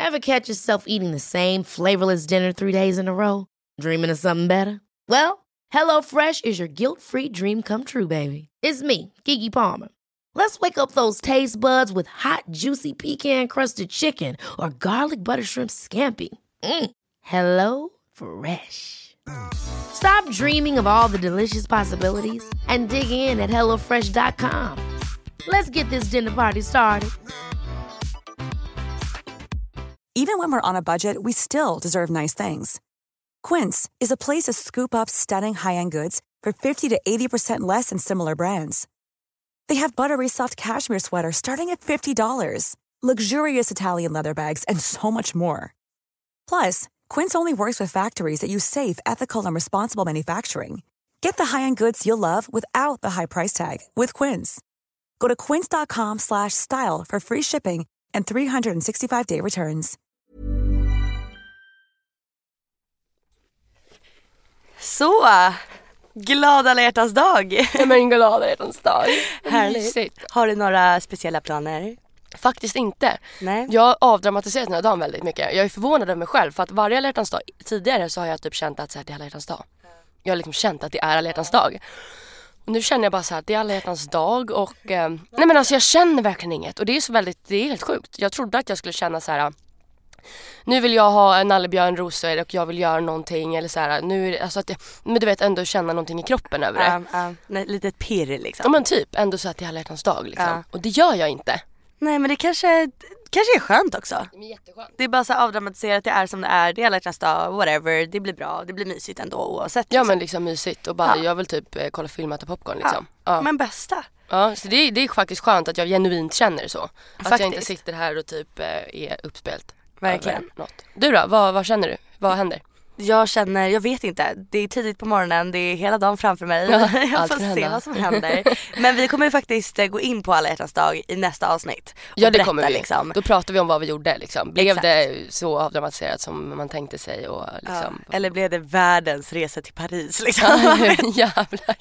Ever catch yourself eating the same flavorless dinner 3 days in a row? Dreaming of something better? Well, HelloFresh is your guilt-free dream come true, baby. It's me, Keke Palmer. Let's wake up those taste buds with hot, juicy pecan-crusted chicken or garlic butter shrimp scampi. Hello Fresh. Stop dreaming of all the delicious possibilities and dig in at HelloFresh.com. Let's get this dinner party started. Even when we're on a budget, we still deserve nice things. Quince is a place to scoop up stunning high-end goods for 50 to 80% less than similar brands. They have buttery soft cashmere sweaters starting at $50, luxurious Italian leather bags, and so much more. Plus, Quince only works with factories that use safe, ethical, and responsible manufacturing. Get the high-end goods you'll love without the high price tag with Quince. Go to quince.com/style for free shipping and 365-day returns. Så, glad alla hjärtans dag. Ja, men glad alla hjärtans dag. Härligt. Har du några speciella planer? Faktiskt inte. Nej. Jag har avdramatiserat den här dagen väldigt mycket. Jag är förvånad över mig själv. För att varje alla hjärtans dag tidigare så har jag typ känt att så här, det är alla hjärtans dag. Jag har liksom känt att det är alla hjärtans dag. Och nu känner jag bara så här att det är alla hjärtans dag. Och nej men alltså jag känner verkligen inget. Och det är så väldigt, det är helt sjukt. Jag trodde att jag skulle känna så här: nu vill jag ha en nallebjörnrosor och jag vill göra någonting. Eller så här, nu är det, alltså att det, men du vet ändå känna någonting i kroppen över det. Lite pirr liksom. Ja men typ, ändå så att det är alla hjärtans dag liksom. Och det gör jag inte. Nej men det kanske är skönt också. Det är jätteskönt. Det är bara så avdramatiserat, det är som det är. Det är alla hjärtans dag, whatever. Det blir bra, det blir mysigt ändå oavsett. Ja men liksom mysigt och bara jag vill typ kolla film och äta popcorn liksom. Ja. Men bästa. Ja, så det är faktiskt skönt att jag genuint känner så. Att Faktiskt. jag inte sitter här och typ är uppspelt. Verkligen. Något. Du då, vad känner du? Vad händer? Jag vet inte. Det är tidigt på morgonen, det är hela dagen framför mig. Ja, jag får se vad som händer. Men vi kommer ju faktiskt gå in på alla hjärtans dag i nästa avsnitt. Ja, det berätta, kommer vi. Liksom. Då pratar vi om vad vi gjorde liksom. Blev Exakt. det så avdramatiserat som man tänkte sig och liksom. Ja, eller blev det världens resa till Paris liksom? Jävlar.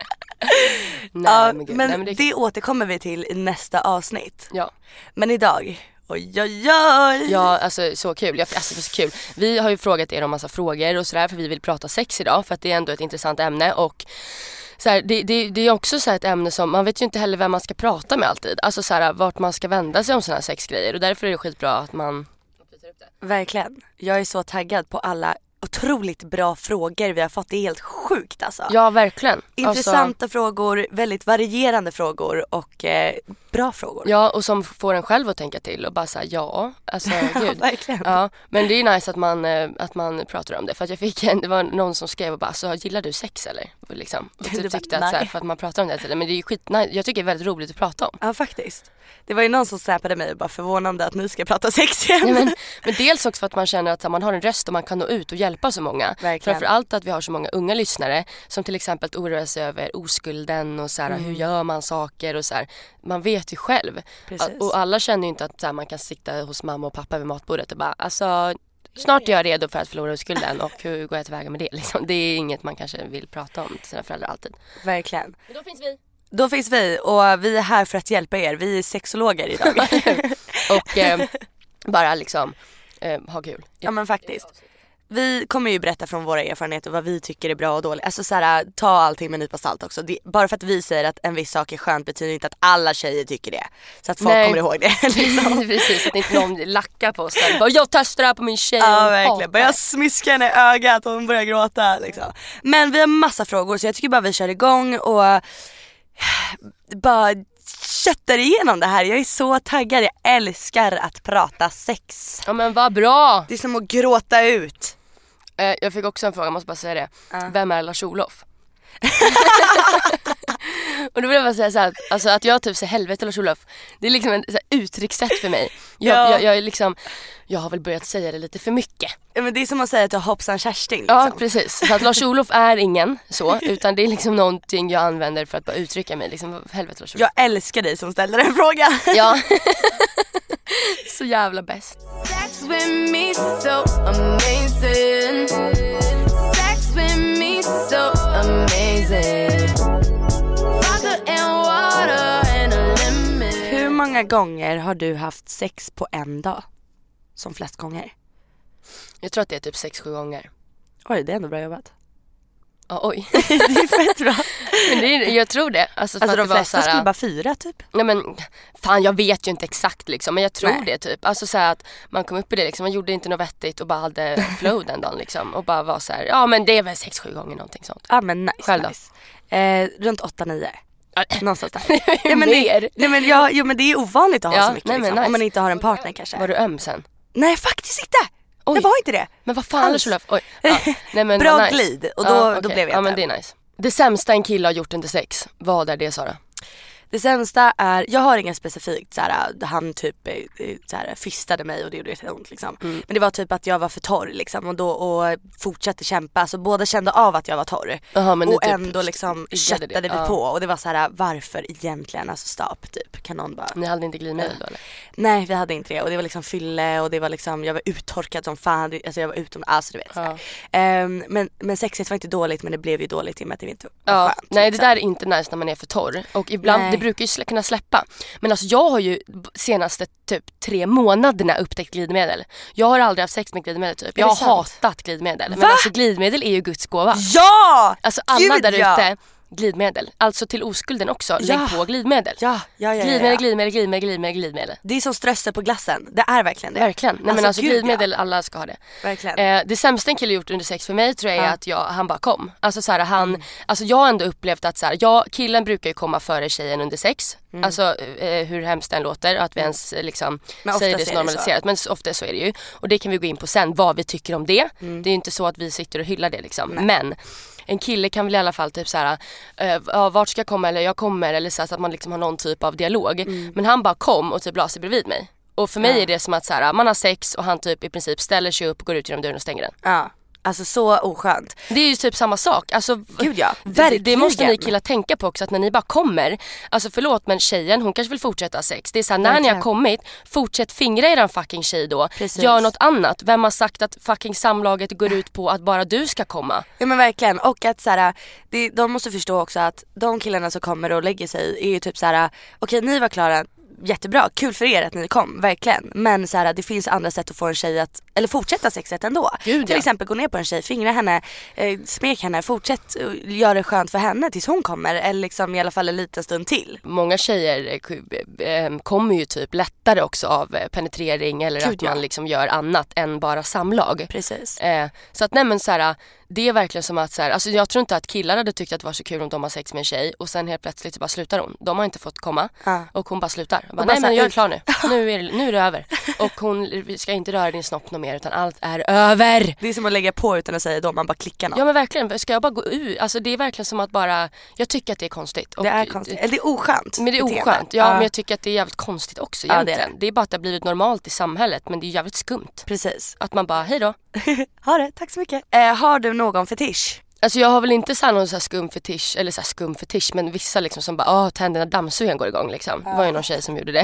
Nej, men gud. men, Nej, men det återkommer vi till i nästa avsnitt. Ja. Men idag, oj. Ja, alltså så kul. Alltså det är så kul. Vi har ju frågat er om massa frågor och sådär för vi vill prata sex idag för att det är ändå ett intressant ämne och så här, det är också så här ett ämne som man vet ju inte heller vem man ska prata med alltid. Alltså så här, vart man ska vända sig om såna här sexgrejer och därför är det skitbra att man Verkligen. Jag är så taggad på alla otroligt bra frågor vi har fått. Det är helt sjukt alltså. Ja, verkligen. Intressanta frågor, väldigt varierande frågor och bra frågor. Ja, och som får en själv att tänka till och bara säga ja, alltså gud. Verkligen. Ja, men det är nice att man pratar om det för att det var någon som skrev och bara så gillar du sex eller liksom. Och typ tyckte att så här, för att man pratar om det men det är ju skitnice. Jag tycker det är väldigt roligt att prata om. Ja, faktiskt. Det var ju någon som säpade mig och bara förvånande att ni ska prata sex igen. Ja, men dels också för att man känner att man har en röst och man kan nå ut och hjälpa så många. Framförallt att vi har så många unga lyssnare som till exempel oroar sig över oskulden och så här, hur gör man saker och så här. Man vet ju själv. Precis. Och alla känner ju inte att så här, man kan sitta hos mamma och pappa vid matbordet och bara alltså snart är jag redo för att förlora oskulden och hur går jag tillväga med det liksom. Det är inget man kanske vill prata om till sina föräldrar alltid. Verkligen. Men då finns vi. Då finns vi och vi är här för att hjälpa er. Vi är sexologer idag. Och bara liksom ha kul. Ja men faktiskt. Vi kommer ju berätta från våra erfarenheter vad vi tycker är bra och dåligt. Alltså såhär, ta allting med en nypa salt också. Bara för att vi säger att en viss sak är skönt betyder inte att alla tjejer tycker det. Så att folk kommer ihåg det. Liksom. Precis, att inte någon lackar på oss där. Bara, jag testar det här på min tjej. Ja verkligen, bara jag smiskar henne i ögat och hon börjar gråta liksom. Men vi har massa frågor så jag tycker bara vi kör igång och bara köttar igenom det här. Jag är så taggad, jag älskar att prata sex. Ja men vad bra. Det är som att gråta ut. Jag fick också en fråga, jag måste bara säga det. Vem är Lars-Olof? Och då vill jag bara säga så här, alltså att jag typ säger helvete Lars-Olof. Det är liksom en så här, uttryckssätt för mig. Jag är liksom, jag har väl börjat säga det lite för mycket. Men det är som att säga att jag hoppsan Kerstin liksom. Ja precis, så att Lars-Olof är ingen så, utan det är liksom någonting jag använder för att bara uttrycka mig liksom, helvete Lars-Olof. Jag älskar dig som ställer en fråga. Ja. Så jävla bäst. Sex with me so amazing. Sex with me so amazing. Fire and water and a lemon. Hur många gånger har du haft sex på en dag? som flest gånger? Jag tror att det är typ 6-7 gånger. Oj, det är ändå bra jobbat. Ja, oj. Det är fett bra. Men jag tror det. Alltså de flesta skulle bara 4 typ. Nej men fan, jag vet ju inte exakt liksom, men jag tror Nej. det typ. Alltså så här att man kom upp i det liksom, man gjorde inte något vettigt och bara hade flow den dagen liksom. Och bara var så här, ja men det är väl 6-7 gånger någonting sånt. Ja men nice. Själv då? Nice. Runt 8-9. Någonstans där. Ja, men men det är ovanligt att ha så mycket nej, liksom. nice. Om man inte har en partner kanske. Var du öm sen? Nej, faktiskt inte. Oj. Jag var inte det. Men vad fan Charlotte? Oj. Ja. Nej, men Bra vad nice. glid. Och då blev jag Ja men det är nice. Det sämsta en kille har gjort under sex, vad är det, Sara? Det sämsta är, jag har inget specifikt såhär, han typ såhär, fistade mig och det gjorde jätteont liksom. Men det var typ att jag var för torr liksom och fortsatte kämpa, så båda kände av att jag var torr. Aha, men och typ ändå liksom köttade vi på och det var såhär, varför egentligen, alltså stopp typ, kan någon bara... Ni hade inte glidmedel då eller? Nej, vi hade inte det och det var liksom fylle och det var liksom, jag var uttorkad som fan, alltså jag var utom, alltså du vet men sexet var inte dåligt, men det blev ju dåligt i och med att det inte var skönt. Nej, liksom. det där är inte nice när man är för torr. Och ibland, det brukar ju kunna släppa. Men alltså jag har ju senaste typ 3 månaderna upptäckt glidmedel. Jag har aldrig haft sex med glidmedel typ. Jag har hatat glidmedel. Men alltså glidmedel är ju Guds gåva. Ja! Alltså alla där ute, glidmedel. Alltså till oskulden också, lägg på glidmedel. Glidmedel. Det är som strössel på glassen. Det är verkligen det. Verkligen. Nej, men alltså glidmedel, alla ska ha det. Verkligen. Det sämsta en kille gjort under sex för mig tror jag är att han bara kom. Alltså så här, alltså jag har ändå upplevt att så här, killen brukar ju komma före tjejen under sex. Alltså hur hemskt den låter, att vi ens liksom säger det så normaliserat. Men ofta så är det ju. Och det kan vi gå in på sen, vad vi tycker om det. Det är ju inte så att vi sitter och hyllar det liksom. Nej. Men en kille kan väl i alla fall typ såhär, vart ska jag komma, eller jag kommer, eller så att man liksom har någon typ av dialog. Men han bara kom och typ la sig bredvid mig. Och för mig är det som att såhär, man har sex och han typ i princip ställer sig upp och går ut genom dörren och stänger den. Ja. Alltså så oskönt. Det är ju typ samma sak. Alltså, gud ja, det måste ni killar tänka på också, att när ni bara kommer, alltså förlåt men tjejen, hon kanske vill fortsätta ha sex. Det är såhär, när ni har kommit, fortsätt fingra i den fucking tjej då. Precis. Gör något annat. Vem har sagt att fucking samlaget går ut på att bara du ska komma? Ja men verkligen. Och att såhär, de måste förstå också att de killarna som kommer och lägger sig är ju typ såhär, okej, ni var klara, jättebra, kul för er att ni kom, verkligen. Men så här, det finns andra sätt att få en tjej att, eller fortsätta sexet ändå. Till exempel gå ner på en tjej, fingra henne, smek henne, fortsätt göra det skönt för henne tills hon kommer, eller liksom i alla fall en liten stund till. Många tjejer kommer ju typ lättare också av penetrering eller att man liksom gör annat än bara samlag. Precis. Så att nej men så här, det är verkligen som att så här, alltså jag tror inte att killar hade tyckt att det var så kul om de har sex med en tjej och sen helt plötsligt så bara slutar hon. De har inte fått komma och hon bara slutar. Bara, nej men jag är klar nu. Nu är det över. Och hon ska inte röra din snopp något mer, utan allt är över. Det är som att lägga på utan att säga då, man bara klickar något. Ja men verkligen, ska jag bara gå ut? Alltså det är verkligen som att bara, jag tycker att det är konstigt. Och det är konstigt, eller det är oskönt. Men det är oskönt, men jag tycker att det är jävligt konstigt också egentligen. Det är bara att det har blivit normalt i samhället, men det är jävligt skumt. Precis. Att man bara, hej då. Ha det, tack så mycket. Har du någon fetisch? Alltså jag har väl inte så här någon så här skumfetisch, eller så här skumfetisch, men vissa liksom som bara, tänderna dammsugen går igång liksom. Det var ju någon tjej som gjorde det.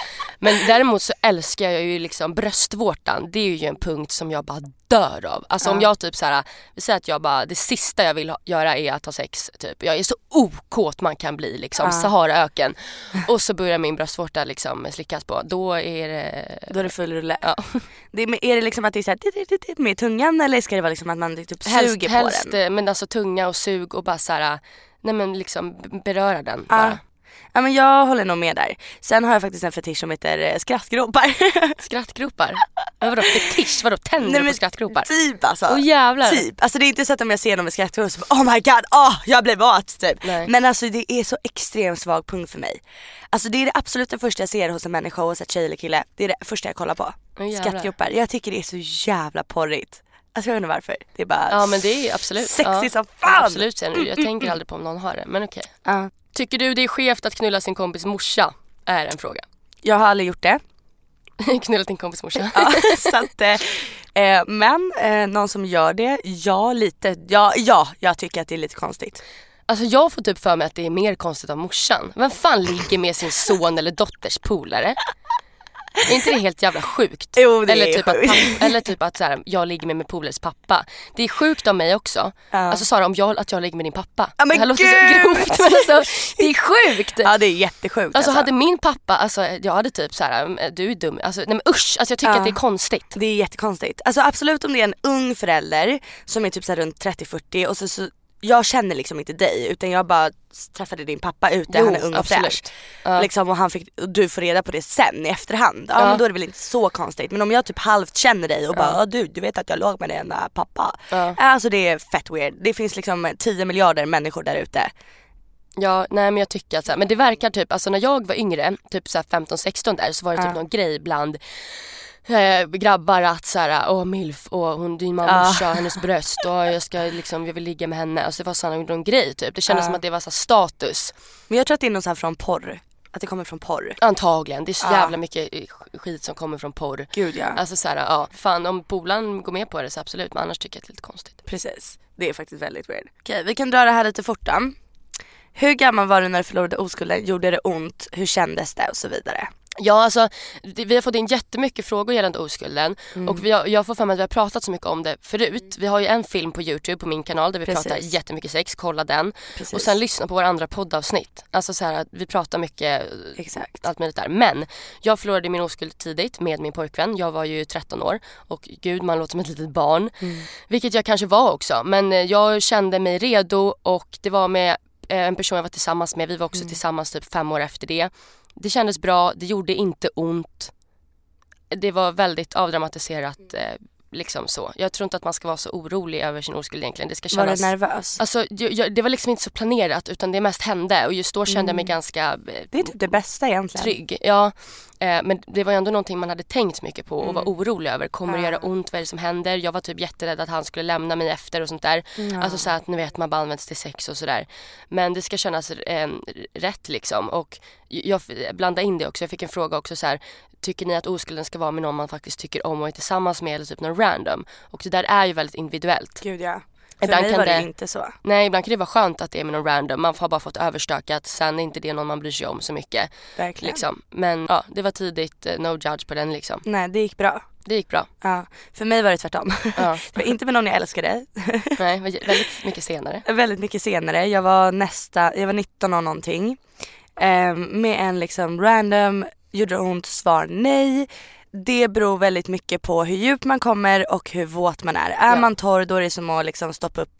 Men däremot så älskar jag ju liksom bröstvårtan. Det är ju en punkt som jag bara dör av. Alltså om jag typ så här, vi säger att jag bara, det sista jag vill göra är att ha sex typ. Jag är så okåt man kan bli liksom, Saharaöken. Och så börjar min bröstvårta liksom slickas på. Då är det full rulle. Ja. Är det liksom att det är så här, med tungan, eller ska det vara liksom att man typ suger helst, på den? Men alltså tunga och sug och bara så här, nej men liksom beröra den bara. Ja men jag håller nog med där. Sen har jag faktiskt en fetisch som heter skrattgropar. Skrattgropar? Vadå fetisch? Vadå tänder på skrattgropar? Typ alltså. Åh jävlar. Typ. Alltså det är inte så att om jag ser någon med skrattgropar så bara, oh my god, jag blev våt typ. Nej. Men alltså det är så extremt svag punkt för mig. Alltså det är det absolut det första jag ser hos en människa, oavsett tjej eller kille. Det är det första jag kollar på. Skrattgropar. Jag tycker det är så jävla porrigt. Alltså jag vet inte varför. Det är bara, ja men det är absolut sexy som fan. Absolut, jag tänker aldrig på om någon har det. Men okej. Tycker du det är skevt att knulla sin kompis morsa? Är en fråga. Jag har aldrig gjort det. Knullat din kompis morsa? Ja, så att, men någon som gör det, lite. Ja, jag tycker att det är lite konstigt. Alltså jag får typ för mig att det är mer konstigt av morsan. Vem fan ligger med sin son eller dotters polare? Är inte det helt jävla sjukt? Jo, det eller är typ sjukt. Eller typ att så här, jag ligger med polares pappa. Det är sjukt av mig också. Alltså Sara, att jag ligger med din pappa. Ja, men det här låter så grovt, men alltså, det är sjukt. Ja, det är jättesjukt. Alltså hade min pappa, alltså jag hade typ så här, du är dum. Alltså nej men usch, alltså jag tycker att det är konstigt. Det är jättekonstigt. Alltså absolut om det är en ung förälder som är typ så här runt 30-40 och så jag känner liksom inte dig utan jag bara träffade din pappa ute, han är ung och fräsch. Liksom, och du får reda på det sen i efterhand. Ja, men då är det väl inte så konstigt. Men om jag typ halvt känner dig och bara du vet att jag låg med din pappa. Alltså det är fett weird. Det finns liksom 10 miljarder människor där ute. Ja, nej men jag tycker att så här, men det verkar typ, alltså när jag var yngre, typ så här 15-16 där, så var det typ någon grej bland grabbar att såhär, milf och hon, din mamma hennes bröst och jag vill ligga med henne. Alltså det var sån någon grej typ. Det kändes som att det var så status. Men jag tror att det är något så här från porr. Att det kommer från porr. Antagligen, det är så jävla mycket skit som kommer från porr. Gud ja. Alltså såhär, fan om polan går med på det så absolut, men annars tycker jag att det är lite konstigt. Precis, det är faktiskt väldigt weird. Okej, vi kan dra det här lite fort då. Hur gammal var du när du förlorade oskulden? Gjorde det ont? Hur kändes det? Och så vidare. Ja, alltså vi har fått in jättemycket frågor gällande oskulden och jag får för mig att vi har pratat så mycket om det förut. Vi har ju en film på YouTube på min kanal där vi pratar jättemycket sex, kolla den. Och sen lyssna på våra andra poddavsnitt. Alltså så här att vi pratar mycket allt möjligt där. Men jag förlorade min oskuld tidigt med min pojkvän. Jag var ju 13 år och gud, man låter som ett litet barn. Vilket jag kanske var också. Men jag kände mig redo och det var med en person jag var tillsammans med. Vi var också tillsammans typ 5 år efter det. Det kändes bra, det gjorde inte ont. Det var väldigt avdramatiserat liksom så. Jag tror inte att man ska vara så orolig över sin oskuld egentligen. Det ska kännas... Var du nervös? Alltså, det var liksom inte så planerat utan det mest hände. Och just då kände jag mig ganska det är typ det bästa egentligen. Trygg, ja. Men det var ju ändå någonting man hade tänkt mycket på och var orolig över. Kommer det göra ont? Vad är det som händer? Jag var typ jätterädd att han skulle lämna mig efter och sånt där. Alltså så att ni vet, man bara används till sex och sådär. Men det ska kännas rätt liksom. Och jag blandade in det också. Jag fick en fråga också så här: tycker ni att oskulden ska vara med någon man faktiskt tycker om och är tillsammans med, eller typ någon random? Och det där är ju väldigt individuellt. Gud ja. Ibland mig kan var det inte så. Nej, ibland kan det vara skönt att det är med någon random. Man har bara fått överstökat. Sen är inte det någon man bryr sig om så mycket. Verkligen. Liksom. Men ja, det var tidigt. No judge på den liksom. Nej, det gick bra. Det gick bra. Ja, för mig var det tvärtom. Ja. Det var inte med någon jag älskade. Nej, väldigt mycket senare. Väldigt mycket senare. Jag var 19 och någonting. Med en liksom random, gjorde det ont, svar nej. Det beror väldigt mycket på hur djupt man kommer och hur våt man är. Är man torr, då är det som att liksom stoppa upp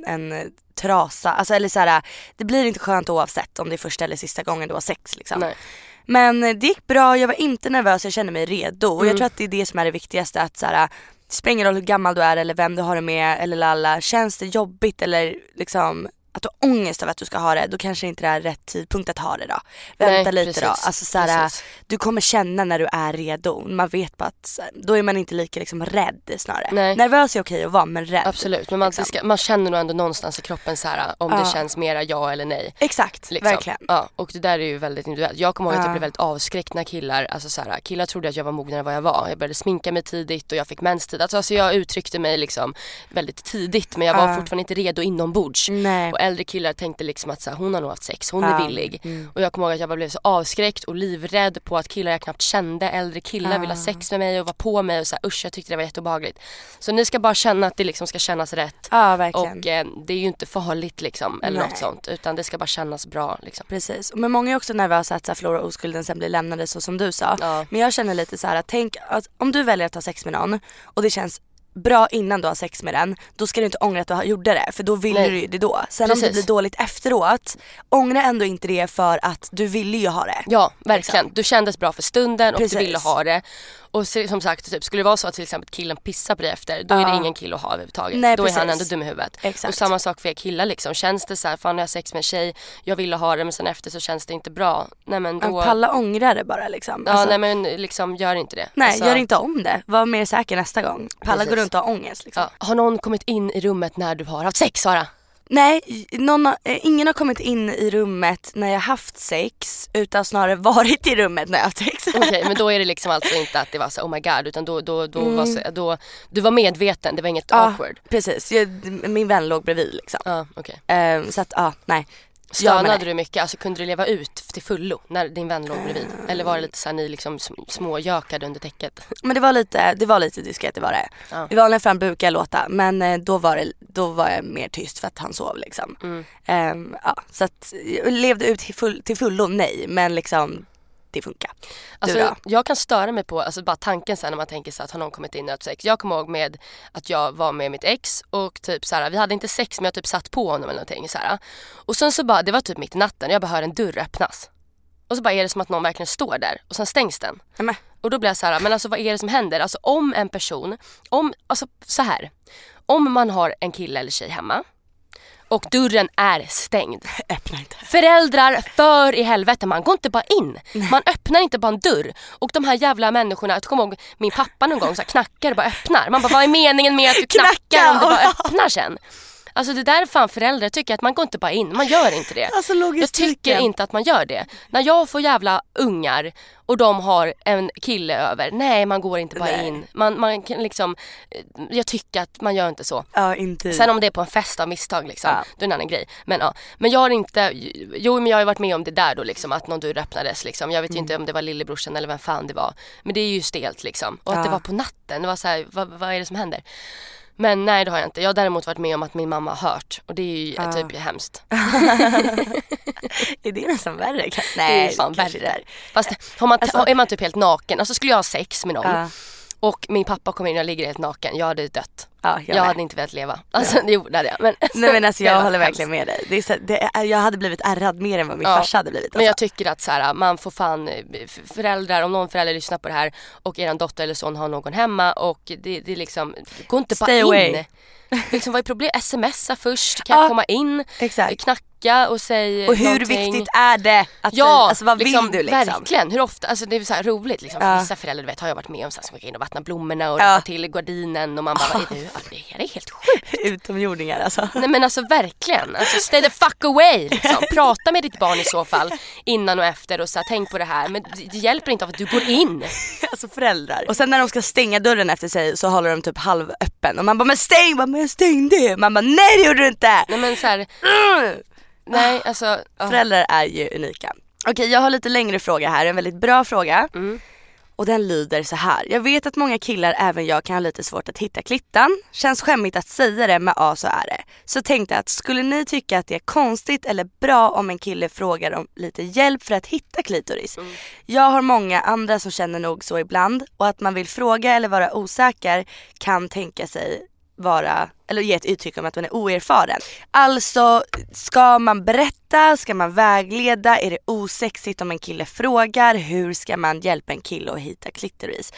en trasa. Alltså, eller så här, det blir inte skönt oavsett om det är första eller sista gången du har sex liksom. Nej. Men det gick bra, jag var inte nervös, jag kände mig redo. Och jag tror att det är det som är det viktigaste, att så här, det spelar ingen roll hur gammal du är eller vem du har det med eller lalla. Känns det jobbigt eller liksom att du har ångest av att du ska ha det, då kanske inte det är rätt tidpunkt att ha det då. Vänta lite precis. Då. Alltså såhär, du kommer känna när du är redo. Man vet bara att då är man inte lika liksom rädd snarare. Nej. Nervös är okej att vara, men rädd. Absolut, men man känner nog ändå någonstans i kroppen såhär om det känns mera ja eller nej. Exakt, liksom. Verkligen. Ja, och det där är ju väldigt individuellt. Jag kommer ihåg att jag blev väldigt avskräckt när killar trodde att jag var mognare än vad jag var. Jag började sminka mig tidigt och jag fick menstid. Alltså jag uttryckte mig liksom väldigt tidigt, men jag var fortfarande inte redo inombords. Nej. Och äldre killar tänkte liksom att så här, hon har nog haft sex, hon är villig. Och jag kommer ihåg att jag bara blev så avskräckt och livrädd på att killar jag knappt kände, äldre killar ville ha sex med mig och var på mig och så här, usch, jag tyckte det var jätteobehagligt. Så ni ska bara känna att det liksom ska kännas rätt. Ja, verkligen. Och det är ju inte farligt liksom, eller något sånt, utan det ska bara kännas bra liksom. Precis, men många är också nervösa att förlora oskulden sen blir lämnade, så som du sa. Men jag känner lite så här, tänk att om du väljer att ha sex med någon och det känns bra innan du har sex med den, då ska du inte ångra att du gjorde det, för då vill du ju det då. Sen precis. Om det blir dåligt efteråt, ångra ändå inte det, för att du ville ju ha det. Ja, verkligen. Liksom. Du kändes bra för stunden och precis. Du ville ha det. Och som sagt, typ, skulle det vara så att till exempel killen pissar på dig efter, då är det ingen kille att ha överhuvudtaget. Nej, då precis. Är han ändå dum i huvudet. Exakt. Och samma sak för er killar liksom. Känns det så här, fan jag har sex med en tjej, jag ville ha det, men sen efter så känns det inte bra. Nej, men då... Palla ångra det bara liksom. Ja, nej men liksom gör inte det. Nej, alltså... gör inte om det. Var mer säker nästa gång. Palla går runt och ha ångest liksom. Ja. Har någon kommit in i rummet när du har haft sex, Sara? Nej, ingen har kommit in i rummet när jag haft sex, utan snarare varit i rummet när jag haft sex. Okej, men då är det liksom alltså inte att det var så oh my god, utan då du var medveten, det var inget awkward. Precis, min vän låg bredvid liksom. Ja, okej. Så att nej. Stönade du mycket? Alltså kunde du leva ut till fullo när din vän låg bredvid? Eller var det lite så här, ni liksom småjökade under täcket? Men det var lite diskret, det var det. Ja. I vanliga fall brukar jag låta, men då var jag mer tyst för att han sov liksom. Så att jag levde ut till fullo, nej, men liksom det funkar. Alltså, jag kan störa mig på bara tanken sen när man tänker så att har någon kommit in och haft sex. Jag kommer ihåg med att jag var med mitt ex och typ så här, vi hade inte sex men jag typ satt på honom eller någonting så här. Och sen så bara, det var typ mitt i natten och jag bara hör en dörr öppnas. Och så bara är det som att någon verkligen står där och sen stängs den. Amen. Och då blir jag så här, men alltså vad är det som händer? Alltså om en person, så här. Om man har en kille eller tjej hemma och dörren är stängd. Öppna inte. Föräldrar, för i helvete, man går inte bara in. Man öppnar inte bara en dörr. Och de här jävla människorna, jag kommer ihåg min pappa någon gång så här, knackar och bara öppnar. Man bara, vad är meningen med att du knackar om du bara öppnar sen? Alltså det där är fan föräldrar tycker att man går inte bara in. Man gör inte det. Alltså, jag tycker inte att man gör det. När jag får jävla ungar och de har en kille över. Nej, man går inte bara in. Man kan liksom, jag tycker att man gör inte så. Ja, inte. Sen om det är på en fest av misstag liksom, då är en annan grej. Men jag har inte, men jag har varit med om det där då liksom, att någon dörr öppnades liksom. Jag vet ju inte om det var lillebrorsan eller vem fan det var. Men det är ju stelt liksom. Och att det var på natten, det var så här, vad är det som händer? Men nej, det har jag inte. Jag har däremot varit med om att min mamma har hört. Och det är ju typ hemskt. Är det nästan värre? Nej, det är fan värre. Fast är man typ helt naken. Alltså skulle jag ha sex med någon och min pappa kommer in och ligger helt naken, jag hade dött. Jag hade inte velat leva. Alltså det gjorde jag. Men nej, men alltså jag håller verkligen med dig. Jag hade blivit ärrad mer än vad min farsa hade blivit. Alltså. Men jag tycker att så här, man får fan föräldrar, om någon förälder lyssnar på det här och eran dotter eller son har någon hemma och det liksom, gå inte bara in. Liksom, vad är problemet? Smsa först, kan jag komma in? Exakt. Knacka och säga och hur någonting. Viktigt är det att säga, alltså vad liksom, vill du liksom? Verkligen, hur ofta, alltså det är så här roligt liksom, vissa föräldrar har jag varit med om så här, som går in och vattnar blommorna och rättar till gardinen och man bara, det är helt sjukt. Utomjordingar alltså. Nej men alltså verkligen, alltså stay the fuck away liksom. Prata med ditt barn i så fall innan och efter och så här, tänk på det här, men det hjälper inte av att du går in. Alltså föräldrar. Och sen när de ska stänga dörren efter sig så håller de typ halvöppen och man bara, men stäng det. Man bara, nej det gjorde du inte. Nej men så här, nej alltså föräldrar är ju unika. Okej, jag har lite längre fråga här, en väldigt bra fråga. Och den lyder så här: jag vet att många killar, även jag, kan ha lite svårt att hitta klittan. Känns skämmigt att säga det, men så är det. Så tänkte jag att skulle ni tycka att det är konstigt eller bra om en kille frågar om lite hjälp för att hitta klitoris? Jag har många andra som känner nog så ibland, och att man vill fråga eller vara osäker kan tänka sig vara, eller ge ett uttryck om att man är oerfaren. Alltså, ska man berätta? Ska man vägleda? Är det osexigt om en kille frågar? Hur ska man hjälpa en kille att hitta klitoris?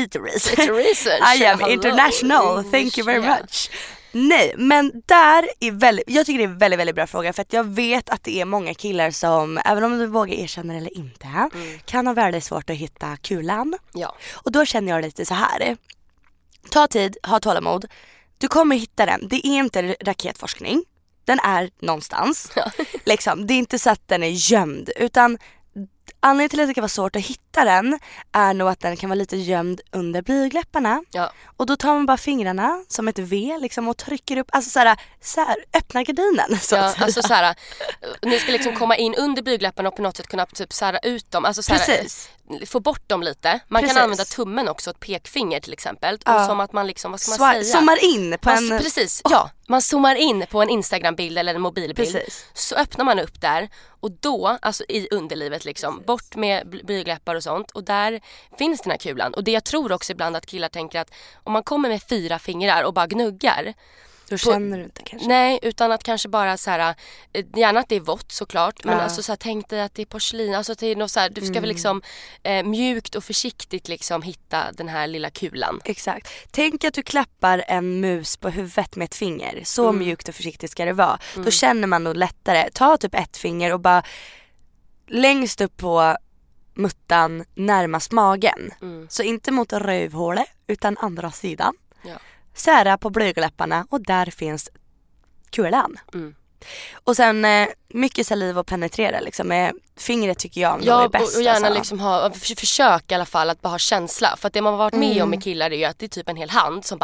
I am international, thank you very much. Nej, men jag tycker det är en väldigt, väldigt bra fråga, för att jag vet att det är många killar som, även om de vågar erkänna det eller inte, kan ha väldigt svårt att hitta kulan. Ja. Och då känner jag lite så här: ta tid, ha tålamod. Du kommer hitta den. Det är inte raketforskning. Den är någonstans. Liksom, det är inte så att den är gömd, utan anledningen till att det kan vara svårt att hitta den är nog att den kan vara lite gömd under blygdläpparna. Ja. Och då tar man bara fingrarna som ett V liksom, och trycker upp, alltså så här öppnar gardinen. Alltså så här, ni ska liksom komma in under blygdläpparna och på något sätt kunna typ sära ut dem. Alltså så här, få bort dem lite. Man kan använda tummen också, ett pekfinger till exempel. Och som att man liksom, vad ska man säga? Zoomar in på en... Precis, man zoomar in på en Instagram-bild eller en mobilbild. Precis. Så öppnar man upp där och då, alltså i underlivet liksom, bort med blygdläppar och sånt. Och där finns den här kulan. Och det jag tror också ibland att killar tänker att om man kommer med 4 fingrar och bara gnuggar, då känner du inte kanske. Nej, utan att kanske bara så här, gärna att det är vått såklart, men alltså så här, tänk dig att det är porslin, alltså till något så här, du ska väl liksom mjukt och försiktigt liksom hitta den här lilla kulan. Exakt. Tänk att du klappar en mus på huvudet med ett finger. Så mjukt och försiktigt ska det vara. Då känner man nog lättare. Ta typ ett finger och bara längst upp på muttan närmast magen. Så inte mot rövhålet utan andra sidan. Ja. Sära på blygdläpparna och där finns kulan. Och sen mycket saliv och penetrera liksom med fingret tycker jag Ja, är bäst. och gärna alltså. liksom försök i alla fall att bara ha känsla. För att det man har varit med om med killar är ju att det är typ en hel hand som bara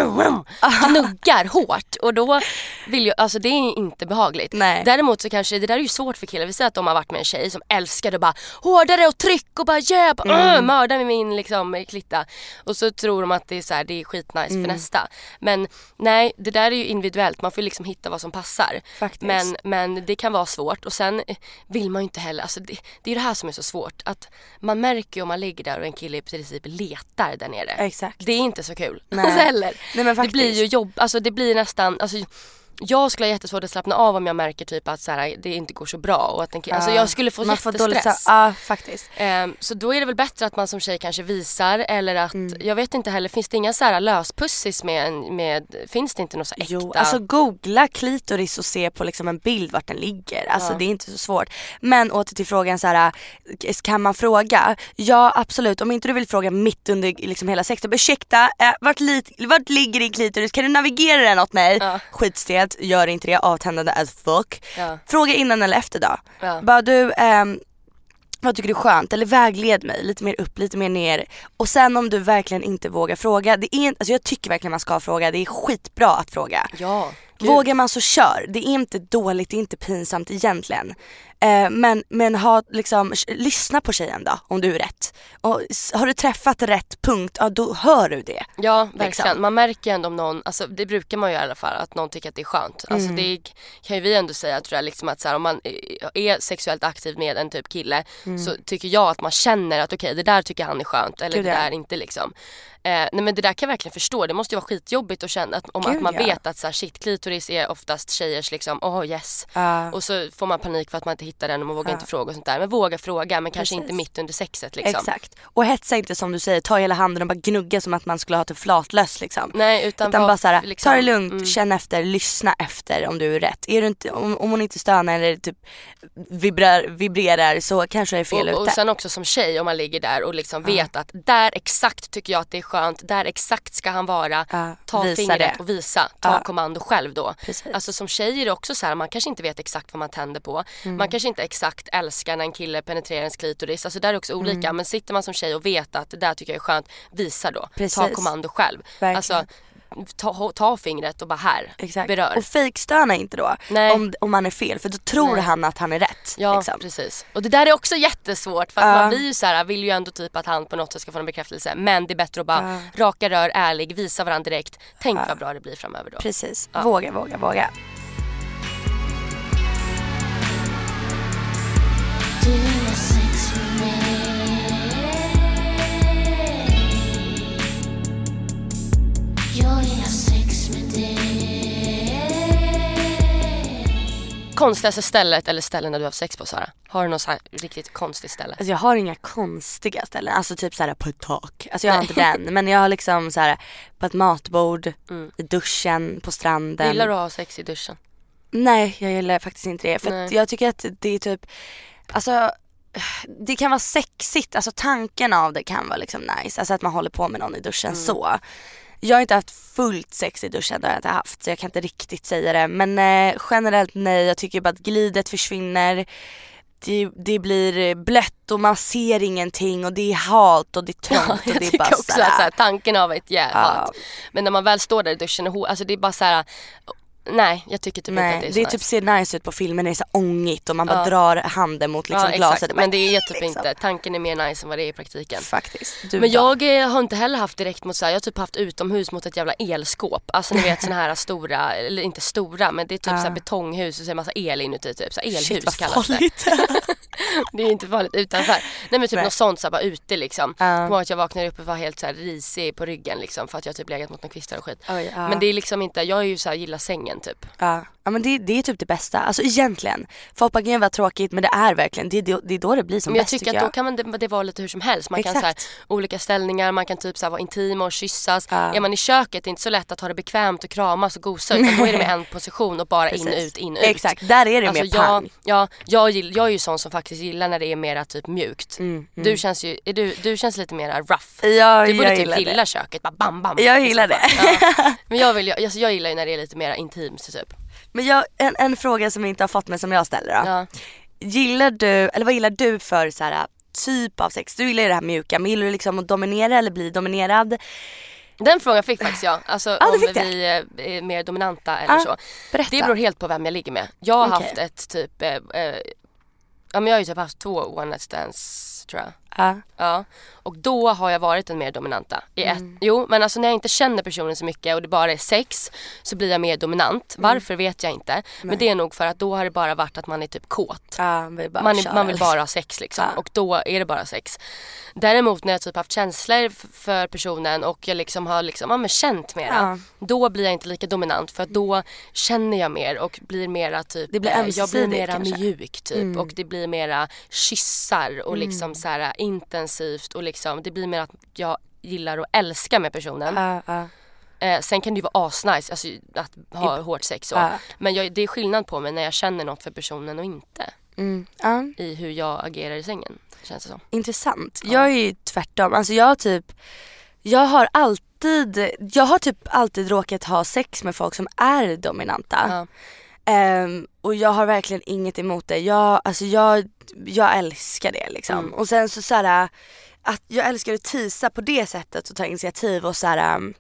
gnuggar hårt. Och då vill jag, alltså det är inte behagligt. Nej. Däremot så kanske, det där är ju svårt för killar. Vi säger att de har varit med en tjej som älskar och bara hårdare och tryck och bara mördar med min liksom klitta. Och så tror de att det är så här, det är skitnice för nästa. Men nej, det där är ju individuellt. Man får liksom hitta vad som passar. Faktiskt. Men det kan vara svårt. Och sen vill man ju inte heller, alltså det är ju det här som är så svårt. Att man märker ju om man ligger där och en kille i princip letar där nere. Exakt. Det är inte så kul. Nej. Heller. Nej, men det blir ju jobb, alltså det blir nästan, alltså jag skulle ha jättesvårt att slappna av om jag märker typ att så här, det inte går så bra och att alltså jag skulle få jättestress. Ja, faktiskt. Så då är det väl bättre att man som tjej kanske visar eller att, jag vet inte heller, finns det inga så här löspussis med finns det inte något så äkta? Jo, alltså googla klitoris och se på liksom en bild vart den ligger. Alltså det är inte så svårt. Men åter till frågan så här, kan man fråga? Ja, absolut. Om inte du vill fråga mitt under liksom hela sexet, ursäkta, vart ligger din klitoris? Kan du navigera den åt mig? Ja. Skitstelt, gör inte det, avtändande as fuck. Ja. Fråga innan eller efter då. Ja. Bara du, vad tycker du är skönt? Eller vägled mig lite mer upp, lite mer ner. Och sen om du verkligen inte vågar fråga, alltså jag tycker verkligen man ska fråga. Det är skitbra att fråga. Ja. Vågar man så kör. Det är inte dåligt, det är inte pinsamt egentligen. Men lyssna på tjejen då, om du är rätt. Och har du träffat rätt punkt, ja, då hör du det. Ja, verkligen. Liksom. Man märker ju ändå om någon, alltså det brukar man ju i alla fall, att någon tycker att det är skönt. Alltså det kan ju vi ändå säga, tror jag, liksom att så här, om man är sexuellt aktiv med en typ kille så tycker jag att man känner att okej, det där tycker han är skönt eller det där inte liksom. Nej, men det där kan jag verkligen förstå. Det måste ju vara skitjobbigt att känna att man vet att så här, shit, klitoris är oftast tjejers liksom, yes. Och så får man panik för att man inte hittar den och man vågar inte fråga och sånt där. Men våga fråga, men kanske inte mitt under sexet liksom. Exakt. Och hetsa inte som du säger, ta hela handen och bara gnugga som att man skulle ha typ flatlös liksom. Nej, utan bara så här, liksom, ta det lugnt, känn efter, lyssna efter om du är rätt. Är du inte, om hon inte stönar eller typ vibrerar så kanske det är fel ute. Och sen också som tjej, om man ligger där och liksom vet att där exakt tycker jag att det är skönt, där exakt ska han vara, ta fingret och visa, ta kommando själv då. Precis. Alltså som tjej är det också så här, man kanske inte vet exakt vad man tänder på. Man kanske inte exakt älskar när en kille penetrerar ens klitoris. Alltså där är också olika. Men sitter man som tjej och vet att det där tycker jag är skönt, visa då. Precis. Ta kommando själv. Verkligen. Alltså ta fingret och bara berör. Och fejkstöna inte då. Om man är fel, för då tror han att han är rätt. Ja, liksom. precis. Och det där är också jättesvårt för att man blir ju så här, vill ju ändå typ att han på något sätt ska få en bekräftelse. Men det är bättre att bara raka rör, ärlig, visa varandra direkt. Tänk vad bra det blir framöver då. Precis. Våga. Konstigaste stället eller ställen där du har sex på, Sara? Har du något så här riktigt konstigt ställe? Alltså jag har inga konstiga ställen. Alltså typ såhär på ett tak. Alltså jag har inte den. Men jag har liksom såhär på ett matbord, i duschen, på stranden. Gillar du att ha sex i duschen? Nej, jag gillar faktiskt inte det. För att jag tycker att det är typ, alltså det kan vara sexigt. Alltså tanken av det kan vara liksom nice. Alltså att man håller på med någon i duschen så. Jag har inte haft fullt sex i duschen, det har jag inte haft. Så jag kan inte riktigt säga det. Men generellt nej, jag tycker bara att glidet försvinner. Det blir blött och man ser ingenting. Och det är halt och det är trångt. Ja, jag och det är tycker bara också såhär, att så här, tanken av ett halt. Men när man väl står där i duschen och alltså det är bara så här. Nej, jag tycker typ inte att det är så det nice. typ ser nice ut på filmen när det är så ångigt och man bara drar handen mot liksom glaset. Men det är typ inte, tanken är mer nice än vad det är i praktiken. Faktiskt. Men jag har inte heller haft direkt mot så här, jag har typ haft utomhus mot ett jävla elskåp. Alltså ni vet såna här stora, eller inte stora, men det är typ så här betonghus och så är massa el inuti typ, så här elhus. Shit, vad kallas farligt. Det är inte farligt utanför. Nej men typ något sånt så här, bara ute liksom. På att jag vaknade upp och var helt så här risig på ryggen liksom, för att jag typ legat mot några kvistar och skit. Men det är liksom inte, jag är ju så här, gillar sängen typ. Ja men det är typ det bästa. Alltså egentligen. Folk kan vara tråkigt, men det är verkligen det är då det blir som bäst, tycker jag. Men jag tycker att då kan det vara lite hur som helst. Man kan så här, olika ställningar, man kan typ så här, vara intima och kyssas. Är man i köket, det är inte så lätt att ha det bekvämt och kramas och gosa, utan då är det med en position och bara in ut. Exakt, där är det alltså, mer pang. Jag är ju sån som faktiskt gillar när det är mer typ mjukt. Du känns ju, du känns lite mer rough. Du borde typ gilla köket, bara bam bam. Jag gillar det. Men jag gillar ju när det är lite mer intimt teams typ. Men en fråga som vi inte har fått men som jag ställer då. Ja. Vad gillar du för så här typ av sex? Du gillar det här mjuka, men gillar du liksom att dominera eller bli dominerad? Den frågan fick faktiskt jag. Alltså om vi är mer dominanta eller så. Berätta. Det beror helt på vem jag ligger med. Jag har haft ett typ men jag har ju typ haft 2 one night stands tror jag. Ja. Och då har jag varit den mer dominanta. Jo, men alltså när jag inte känner personen så mycket och det bara är sex så blir jag mer dominant. Varför vet jag inte. Nej. Men det är nog för att då har det bara varit att man är typ kåt. Man vill bara ha sex liksom. Och då är det bara sex. Däremot när jag typ haft känslor för personen och jag liksom har känt mera. Då blir jag inte lika dominant för att då känner jag mer och blir mera typ. Det blir jag blir mera mjuk typ. Och det blir mera kyssar och liksom så här intensivt och liksom det blir mer att jag gillar att älska med personen. Sen kan det ju vara asnice alltså, att ha hårt sex så. Men det är skillnad på mig när jag känner något för personen och inte i hur jag agerar i sängen, känns det som. Intressant. Jag är ju tvärtom. Alltså jag har alltid råkat ha sex med folk som är dominanta. Och jag har verkligen inget emot det. Jag älskar det liksom. Och sen så här att jag älskar att tisa på det sättet och ta initiativ och så här.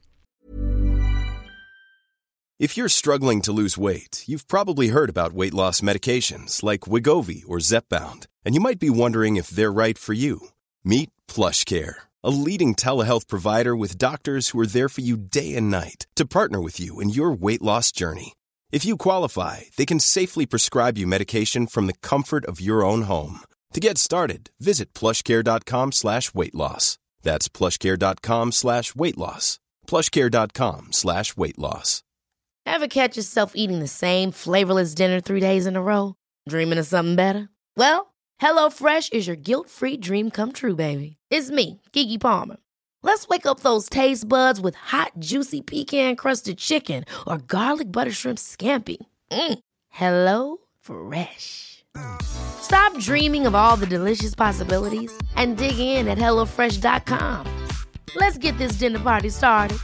If you're struggling to lose weight, you've probably heard about weight loss medications like Wegovy or Zepbound, and you might be wondering if they're right for you. Meet PlushCare, a leading telehealth provider with doctors who are there for you day and night to partner with you in your weight loss journey. If you qualify, they can safely prescribe you medication from the comfort of your own home. To get started, visit plushcare.com/weightloss. That's plushcare.com/weightloss. plushcare.com/weightloss. Ever catch yourself eating the same flavorless dinner 3 days in a row? Dreaming of something better? Well, HelloFresh is your guilt-free dream come true, baby. It's me, Keke Palmer. Let's wake up those taste buds with hot, juicy pecan-crusted chicken or garlic butter shrimp scampi. Hello Fresh. Stop dreaming of all the delicious possibilities and dig in at HelloFresh.com. Let's get this dinner party started.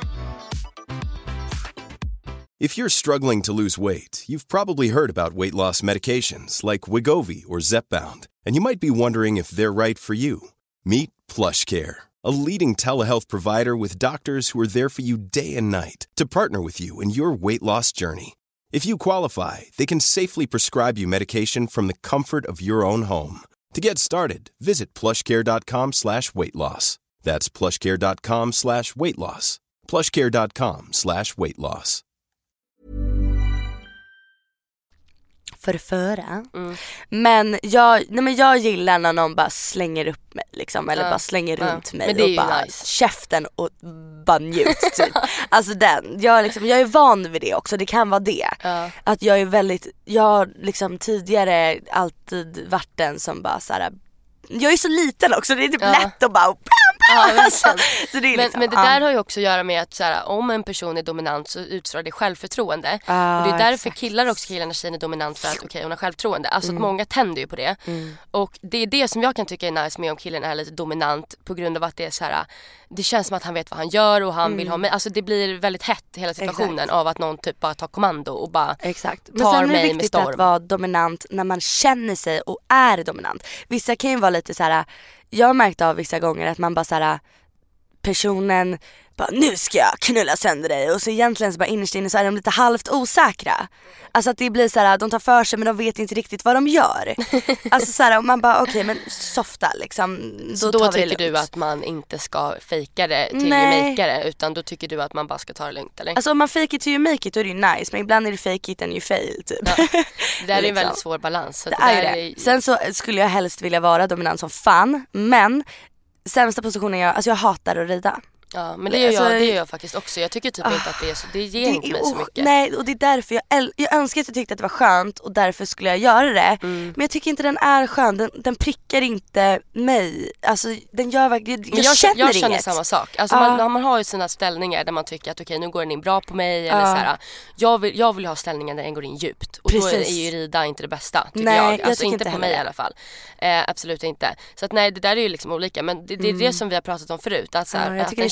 If you're struggling to lose weight, you've probably heard about weight loss medications like Wegovy or Zepbound, and you might be wondering if they're right for you. Meet PlushCare, a leading telehealth provider with doctors who are there for you day and night to partner with you in your weight loss journey. If you qualify, they can safely prescribe you medication from the comfort of your own home. To get started, visit plushcare.com/weightloss. That's plushcare.com/weightloss. plushcare.com/weightloss. Förföra. Men jag gillar när någon bara slänger upp mig liksom, eller bara slänger runt mig men det är och bara nice. käften och bara njut typ. Alltså jag är van vid det också, det kan vara det. Att jag har liksom tidigare alltid varit den som bara så här, jag är så liten också, det är typ lätt att bara alltså, så det är liksom, men det där har ju också att göra med att så här, om en person är dominant så utstrålar det självförtroende. Och det är därför killar också killar när tjejen är dominant för att hon har självförtroende. Alltså att många tänder ju på det. Och det är det som jag kan tycka är nice med om killen är lite dominant på grund av att det är så här, det känns som att han vet vad han gör och han vill ha mig. Alltså det blir väldigt hett hela situationen av att någon typ bara tar kommando och bara men tar sen är det mig med viktigt storm. att vara dominant när man känner sig och är dominant. Vissa kan ju vara lite så här. Jag har märkt av vissa gånger att man bara så här, personen bara, nu ska jag knulla sönder dig, och så egentligen så bara innerst inne så är de lite halvt osäkra. Alltså att det blir så här, de tar för sig men de vet inte riktigt vad de gör. Alltså så här, och man bara okej, men softa liksom. Så då tycker du att man inte ska fejka det till you make det, utan då tycker du att man bara ska ta det lugnt, eller? Alltså om man fake it till you make it, då är det ju nice, men ibland är det fake it and you fail typ. Det där är en väldigt svår balans. Så det är det. Sen så skulle jag helst vilja vara dominant som fan, men sämsta positionen jag hatar att rida. Ja, men det gör jag faktiskt också. Jag tycker typ inte att det ger inte mig så mycket. Nej, och det är därför jag önskar att jag tyckte att det var skönt och därför skulle jag göra det. Men jag tycker inte den är skön. Den prickar inte mig. Alltså den gör verkligen, jag känner samma sak. Alltså man har ju sina ställningar där man tycker att okej, nu går den in bra på mig eller så här. Jag vill ha ställningar där den går in djupt. Och då är ju rida inte det bästa, tycker jag. Alltså inte på mig i alla fall. Absolut inte. Så att nej, det där är ju liksom olika, men det är det som vi har pratat om förut, att så här, att en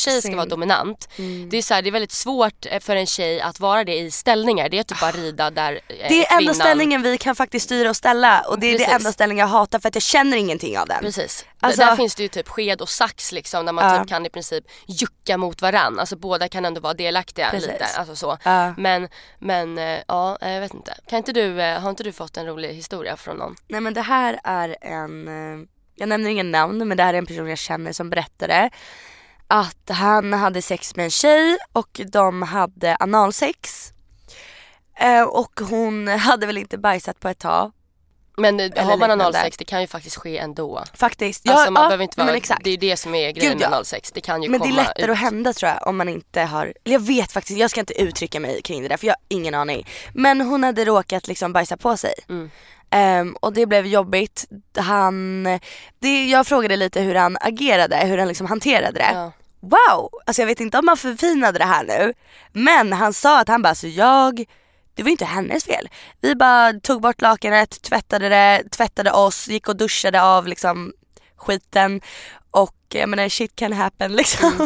tjej ska vara dominant. Det är så här, det är väldigt svårt för en tjej att vara det i ställningar. Det är typ bara rida där det är enda ställningen vi kan faktiskt styra och ställa. Och det är det enda ställningen jag hatar för att jag känner ingenting av den. Precis. Alltså, där finns det ju typ sked och sax liksom, där man typ kan i princip jucka mot varann. Alltså båda kan ändå vara delaktiga lite. Alltså så. Men ja, jag vet inte. Kan inte du, har inte du fått en rolig historia från någon? Nej, men det här är en... Jag nämner ingen namn, men det här är en person jag känner som berättade att han hade sex med en tjej och de hade analsex. Och hon hade väl inte bajsat på ett tag. Men har man analsex, det kan ju faktiskt ske ändå. Faktiskt. Alltså man behöver inte vara, men exakt. Det är det som är grejen med analsex. Det kan ju men komma det är lättare ut. att hända tror jag om man inte har... Eller jag vet faktiskt, jag ska inte uttrycka mig kring det där för jag har ingen aning. Men hon hade råkat liksom bajsa på sig. Och det blev jobbigt. Jag frågade lite hur han agerade, hur han liksom hanterade det. Ja. Wow, alltså jag vet inte om man förfinade det här nu. Men han sa att han bara, det var inte hennes fel. Vi bara tog bort lakanet, tvättade oss, gick och duschade av liksom skiten. Och jag menar, shit can happen liksom.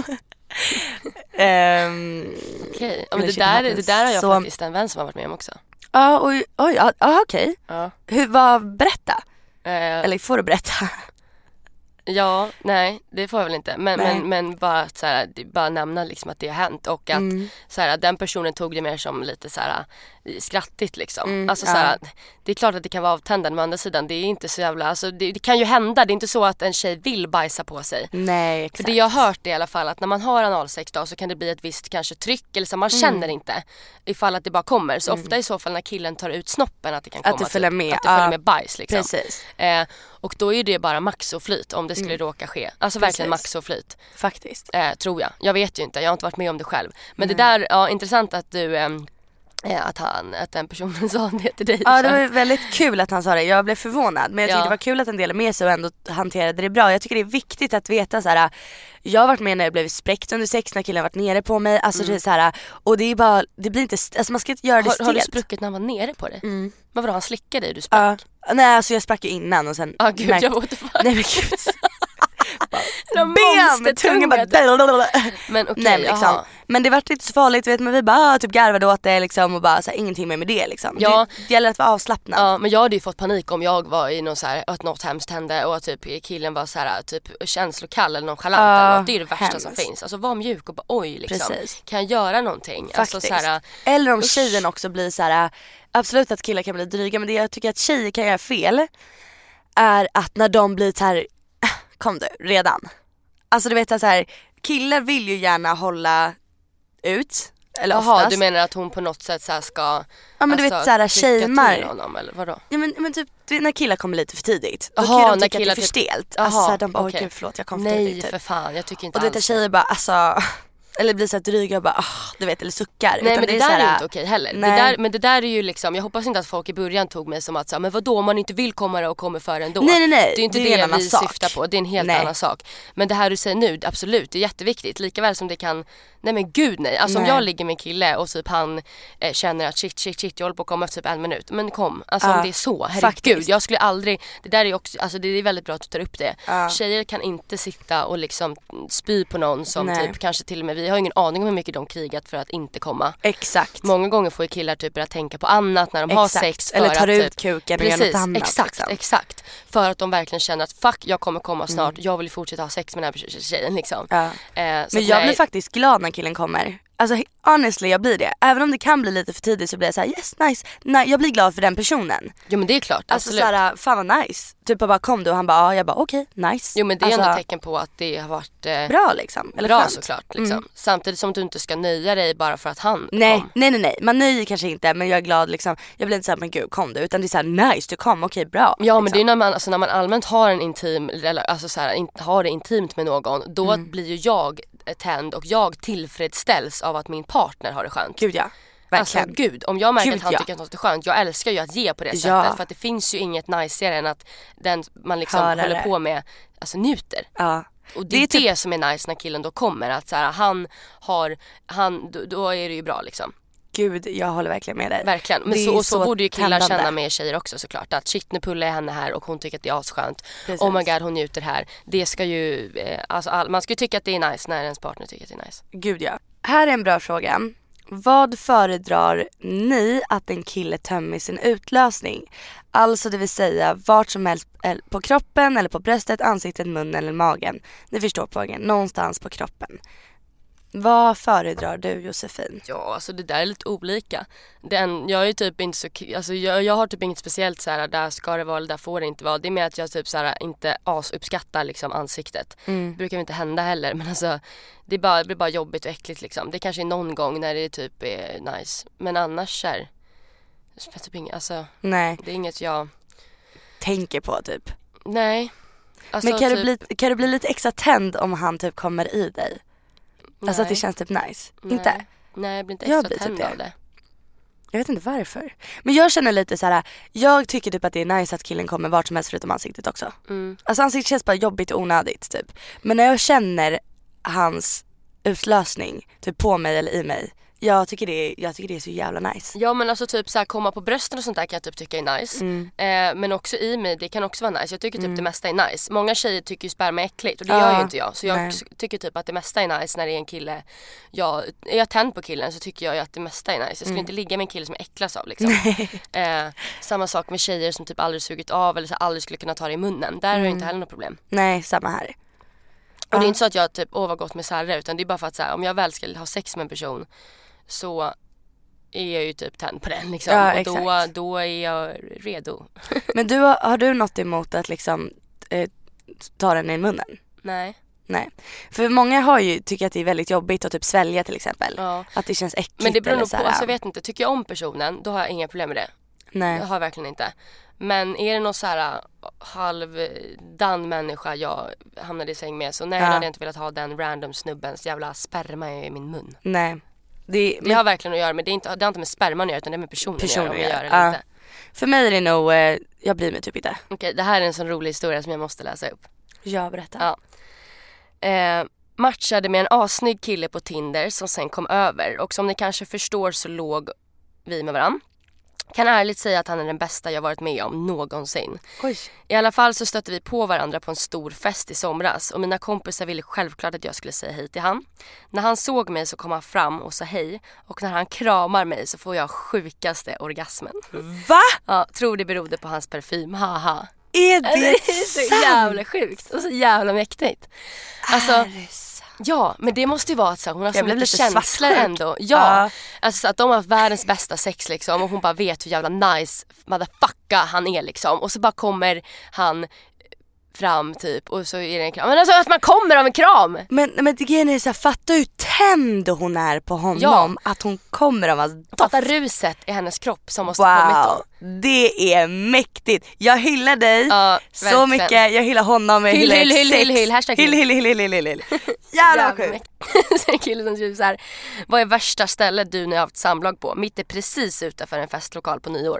Okej, men det där har jag faktiskt en vän som har varit med om också. Ja, okej. Ja. Berätta. Eller får du berätta? Ja, nej, det får jag väl inte. Men bara att så här, bara nämna liksom att det har hänt och att så här, den personen tog det mer som lite så här skrattigt liksom. Alltså så här, det är klart att det kan vara avtändande, men å andra sidan det är inte så jävla, alltså det kan ju hända. Det är inte så att en tjej vill bajsa på sig. Nej, exakt. För det jag har hört är i alla fall att när man har analsex då så kan det bli ett visst kanske tryck eller så man känner inte ifall att det bara kommer. Så ofta i så fall när killen tar ut snoppen att det kan komma att det följer med. Att det följer med bajs liksom. Precis. Och då är det bara max och flyt om det skulle råka ske. Alltså verkligen max och flyt. Faktiskt. Tror jag. Jag vet ju inte. Jag har inte varit med om det själv. Men det där, ja, intressant att du att den personen sa det till dig. Ja, det var väldigt kul att han sa det. Jag blev förvånad, men jag tyckte det var kul att han delade med sig och ändå hanterade det bra. Jag tycker det är viktigt att veta så här. Jag har varit med när jag blev spräckt under sex, när killen varit nere på mig. Alltså det är så här, och det är bara, det blir inte, alltså man ska inte göra det stelt. Har du spruckit när han var nere på dig? Men vadå, han slickade dig, du sprack? Nej, alltså jag sprack ju innan och sen... Gud, jag var nej men gud. Ben, tungan bara... Men okej, nej, liksom. Men det var inte så farligt, vet man, vi bara typ garvade åt det liksom och bara så här, ingenting med det liksom. Ja. Det gäller att vara avslappnad. Ja, men jag hade ju fått panik om jag var i någon så här, att något hemskt hände och typ killen var så här typ känslokall eller nonchalant eller något. Det är det värsta som finns. Alltså var mjuk och bara oj liksom. Precis. Kan jag göra någonting? Alltså, så här, eller om tjejen också blir så här, absolut att killar kan bli dryga, men det jag tycker att tjejer kan göra fel är att när de blir så här, kom du redan. Alltså du vet så här, killar vill ju gärna hålla ut. Eller oftast. Du menar att hon på något sätt så här ska... Ja men alltså, du vet såhär tjejmar honom, eller vadå? Ja men typ när killar kommer lite för tidigt. Då kan de tycka att det är för stelt. Alltså såhär, de bara okay. Gud förlåt jag kom för tidigt. tidigt. Nej för fan, jag tycker inte alls. Och det är tjejer bara alltså... Eller blir så att dryga och bara du vet, eller suckar. Nej, utan men det där är ju inte okej heller. Men det där är ju liksom, jag hoppas inte att folk i början tog mig som att så, men vadå, om man inte vill komma och kommer för ändå. Nej. Det är inte det vi syftar på, det är en helt annan sak. Men det här du säger nu, absolut, det är jätteviktigt. Likaväl som det kan, nej men gud nej. Alltså om jag ligger med en kille och typ han känner att shit, jag håller på att komma efter typ 1 minut. Men kom, alltså om det är så, herregud. Jag skulle aldrig, det där är också, alltså det är väldigt bra att du tar upp det. Tjejer kan inte sitta och liksom spy på någon som typ kanske till och med, vi har ingen aning om hur mycket de krigat för att inte komma. Exakt. Många gånger får ju killar typ börja tänka på annat när de har sex. Eller tar ut typ, kuken och gör något annat. Exakt. För att de verkligen känner att fuck, jag kommer komma snart. Jag vill fortsätta ha sex med den här tjejen liksom. Men jag blir faktiskt glad när killen kommer. Alltså honestly, jag blir det. Även om det kan bli lite för tidigt så blir jag såhär yes, nice. Nej, jag blir glad för den personen. Jo men det är klart, alltså absolut. Såhär, fan vad nice. Typ bara kom du och han bara jag bara okej, nice. Jo men det är ändå tecken på att det har varit bra liksom. Eller bra skönt. Såklart liksom. Samtidigt som du inte ska nöja dig bara för att han kom. Nej. Man nöjer kanske inte, men jag är glad liksom. Jag blir inte såhär men gud kom du, utan det är såhär nice, du kom, okej bra. Ja liksom. Men det är när man allmänt har en intim, eller alltså såhär, har det intimt med någon, då blir ju jag tänd och jag tillfredsställs av att min partner har det skönt. Gud ja. Verkligen. Alltså gud, om jag märker att han tycker att något är skönt, jag älskar ju att ge på det sättet, för att det finns ju inget najsigare än att den man liksom håller på med alltså njuter. Ja. Och det är det som är nice när killen då kommer, att så här, då är det ju bra liksom. Gud, jag håller verkligen med dig. Verkligen, men så borde ju killar känna med tjejer också såklart. Att shit, nu pullar jag henne här och hon tycker att det är asskönt. Precis. Oh my god, hon njuter här. Det ska ju, man ska ju tycka att det är nice när ens partner tycker att det är nice. Gud ja. Här är en bra fråga. Vad föredrar ni att en kille tömmer sin utlösning? Alltså det vill säga vart som helst på kroppen eller på bröstet, ansiktet, munnen eller magen. Ni förstår poängen, någonstans på kroppen. Vad föredrar du, Josefin? Ja, alltså det där är lite olika. Jag är typ inte så, alltså jag har typ inget speciellt så här, där ska det vara eller där får det inte vara. Det är mer att jag typ så här, inte uppskattar liksom ansiktet. Det brukar inte hända heller, men alltså det blir bara jobbigt och äckligt liksom. Det kanske är någon gång när det typ är nice, men annars är typ inget, alltså nej. Det är inget jag tänker på typ. Nej. Alltså, men kan du bli lite extra tänd om han typ kommer i dig? Nej. Alltså att det känns typ nice. Nej. Inte? Nej, jag blir inte extra tänd av det. Jag vet inte varför. Men jag känner lite så här. Jag tycker typ att det är nice att killen kommer vart som helst förutom ansiktet också. Alltså ansiktet känns bara jobbigt och onödigt typ. Men när jag känner hans utlösning typ på mig eller i mig, jag tycker det är så jävla nice. Ja, men alltså typ så här, komma på brösten och sånt där kan jag typ tycka är nice. Men också i mig, det kan också vara nice. Jag tycker typ det mesta är nice. Många tjejer tycker ju sperma är äckligt och det gör ju inte jag. Så jag tycker typ att det mesta är nice när det är en kille. Är jag tänd på killen så tycker jag att det mesta är nice. Jag skulle inte ligga med en kille som jag äcklas av liksom. Samma sak med tjejer som typ aldrig sugit av eller så aldrig skulle kunna ta det i munnen. Där har jag inte heller något problem. Nej, samma här. Och det är inte så att jag typ var gott med Sarre, utan det är bara för att så här, om jag väl ska ha sex med en person så är jag ju typ tänd på den liksom. Ja, och då är jag redo. Men har du något emot att liksom ta den i munnen? Nej. För många tycker att det är väldigt jobbigt att typ svälja till exempel. Ja. Att det känns äckligt. Men det beror nog på, alltså, jag vet inte. Tycker jag om personen, då har jag inga problem med det. Nej. Jag har verkligen inte. Men är det någon så här halvdan människa jag hamnade i säng med, så nej, jag hade inte velat ha den random snubbens jävla sperma i min mun. Nej. Det har verkligen att göra med, det har inte med sperman att göra, utan det är med personen att göra, om jag gör eller inte. För mig är det nog, jag bryr mig typ inte. Okej, det här är en sån rolig historia som jag måste läsa upp. Ja, berätta. Matchade med en asnygg kille på Tinder som sen kom över, och som ni kanske förstår så låg vi med varann. Kan ärligt säga att han är den bästa jag varit med om någonsin. Oj. I alla fall så stötte vi på varandra på en stor fest i somras, och mina kompisar ville självklart att jag skulle säga hej till han. När han såg mig så kom han fram och sa hej, och när han kramar mig så får jag sjukaste orgasmen. Va? Ja, tror det berodde på hans parfym, haha. Är det så jävla sjukt och så jävla mäktigt. Alltså, ja, men det måste ju vara att så, hon har så mycket känslor ändå. Ja, alltså så att de har haft världens bästa sex liksom, och hon bara vet hur jävla nice motherfucker han är liksom. Och så bara kommer han fram typ, och så är det en kram. Men alltså att man kommer av en kram. Men det är så här, fatta hur tänd hon är på honom, att hon kommer av hans doft. Fatta ruset i hennes kropp som måste kommit då. Det är mäktigt. Jag hyllar dig så mycket. Jag hyllar honom. Hyll. Jävla sjukt. Så en kille som skriver så här: vad är värsta stället du har haft samlag på? Mitt är precis utanför en festlokal på nyår.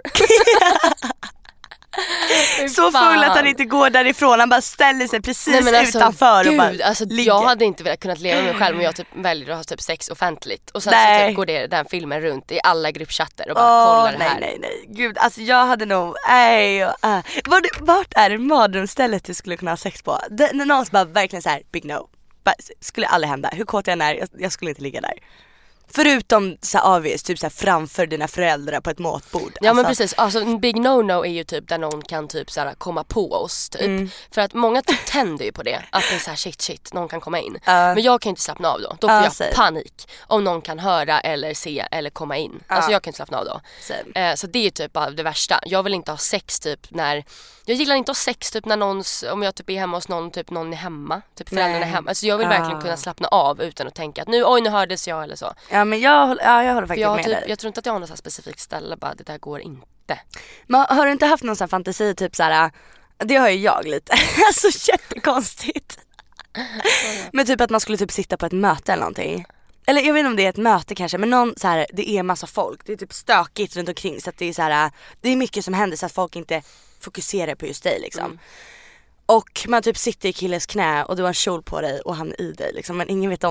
Så full att han inte går därifrån. Han bara ställer sig precis utanför. Gud, och bara alltså, jag hade inte velat kunnat leva med mig själv om jag typ väljer att ha typ sex offentligt. Och sen så typ går den filmen runt i alla gruppchatter och bara kollar det här. Nej. Gud, alltså jag hade nog vart är det mardrömsstället du skulle kunna ha sex på? När någon bara verkligen så här, big no. Skulle aldrig hända. Hur kåt jag än är, jag skulle inte ligga där. Förutom så avvis, typ så här, framför dina föräldrar på ett matbord. Ja, men precis, alltså en big no-no är ju typ där någon kan typ så här, komma på oss typ. För att många tänder ju på det, att det är så här, shit, någon kan komma in. Men jag kan inte slappna av då får jag panik om någon kan höra eller se eller komma in. Alltså jag kan inte slappna av då. Så det är ju typ det värsta. Jag vill inte ha sex typ när, jag gillar inte att ha sex typ när om jag typ är hemma hos någon, typ någon är hemma, typ föräldrarna är hemma. Alltså jag vill verkligen kunna slappna av utan att tänka att nu hördes jag eller så. Ja, men jag håller faktiskt med dig. Jag tror inte att jag har något så specifikt ställe, bara det där går inte. Men har du inte haft någon sån här fantasi typ så här, det har ju jag lite. Alltså jättekonstigt. Men typ att man skulle typ sitta på ett möte eller någonting. Eller jag vet inte om det är ett möte kanske, men någon så här, det är massa folk. Det är typ stökigt runt omkring, så att det är så här, det är mycket som händer så att folk inte fokuserar på just dig liksom. Och man typ sitter i killens knä och du har en kjol på dig och han i dig liksom, men ingen vet om det.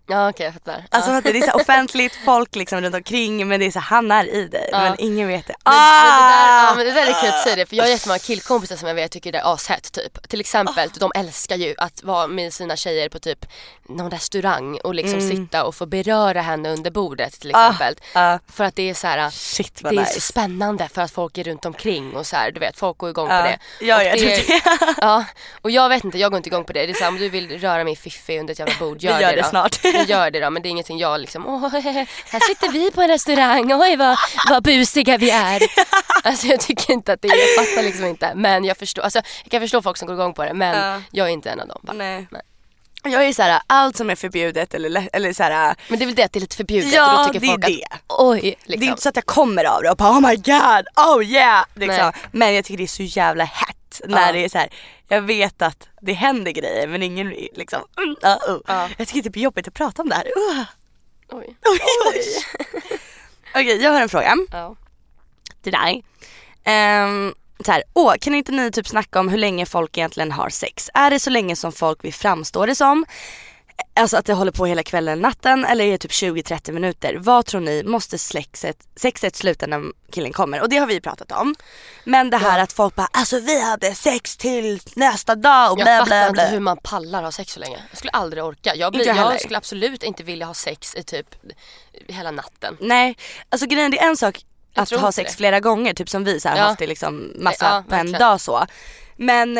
Ja okej, jag fattar. Alltså att det är så offentligt, folk liksom runt omkring, men det är så han är i dig, men ingen vet det. Men det där är kul att säga det, för jag har jättemånga killkompisar som jag vet tycker det är ashett typ. Till exempel, de älskar ju att vara med sina tjejer på typ någon restaurang och liksom sitta och få beröra henne under bordet till exempel. För att det är så här, shit, det är så spännande för att folk är runt omkring och så här, du vet, folk går igång på det. Ja, jag det ja, och jag vet inte, jag går inte igång på det. Det är så här, om du vill röra mig fiffi under ett jävla bord, gör det snart. Jag gör det då, men det är ingenting jag liksom, här sitter vi på en restaurang, oj vad busiga vi är. Alltså jag tycker inte att det är, jag fattar liksom inte. Men jag förstår, alltså jag kan förstå folk som går igång på det, men jag är inte en av dem. Nej. Jag är såhär, allt som är förbjudet eller såhär. Men det är väl det att det är lite förbjudet, ja, och då tycker folk det. Att oj liksom. Det är inte så att jag kommer av det och bara oh my god, oh yeah liksom. Men jag tycker det är så jävla hett när det är så här. Jag vet att det händer grejer men ingen liksom jag tycker det blir jobbigt att prata om det här. Oj. Okej, jag har en fråga till dig. Så här, kan inte ni typ snacka om hur länge folk egentligen har sex? Är det så länge som folk vill framstå det som? Alltså att det håller på hela kvällen, natten, eller är det typ 20-30 minuter? Vad tror ni, måste sexet sluta när killen kommer? Och det har vi pratat om. Men det här att folk bara, alltså vi hade sex till nästa dag och bla bla bla. Jag fattar inte hur man pallar ha sex så länge. Jag skulle aldrig orka. Jag skulle absolut inte vilja ha sex i typ hela natten. Nej, alltså grejen, det är en sak att ha sex flera gånger, typ som vi så här, haft det liksom massa på en dag så. Men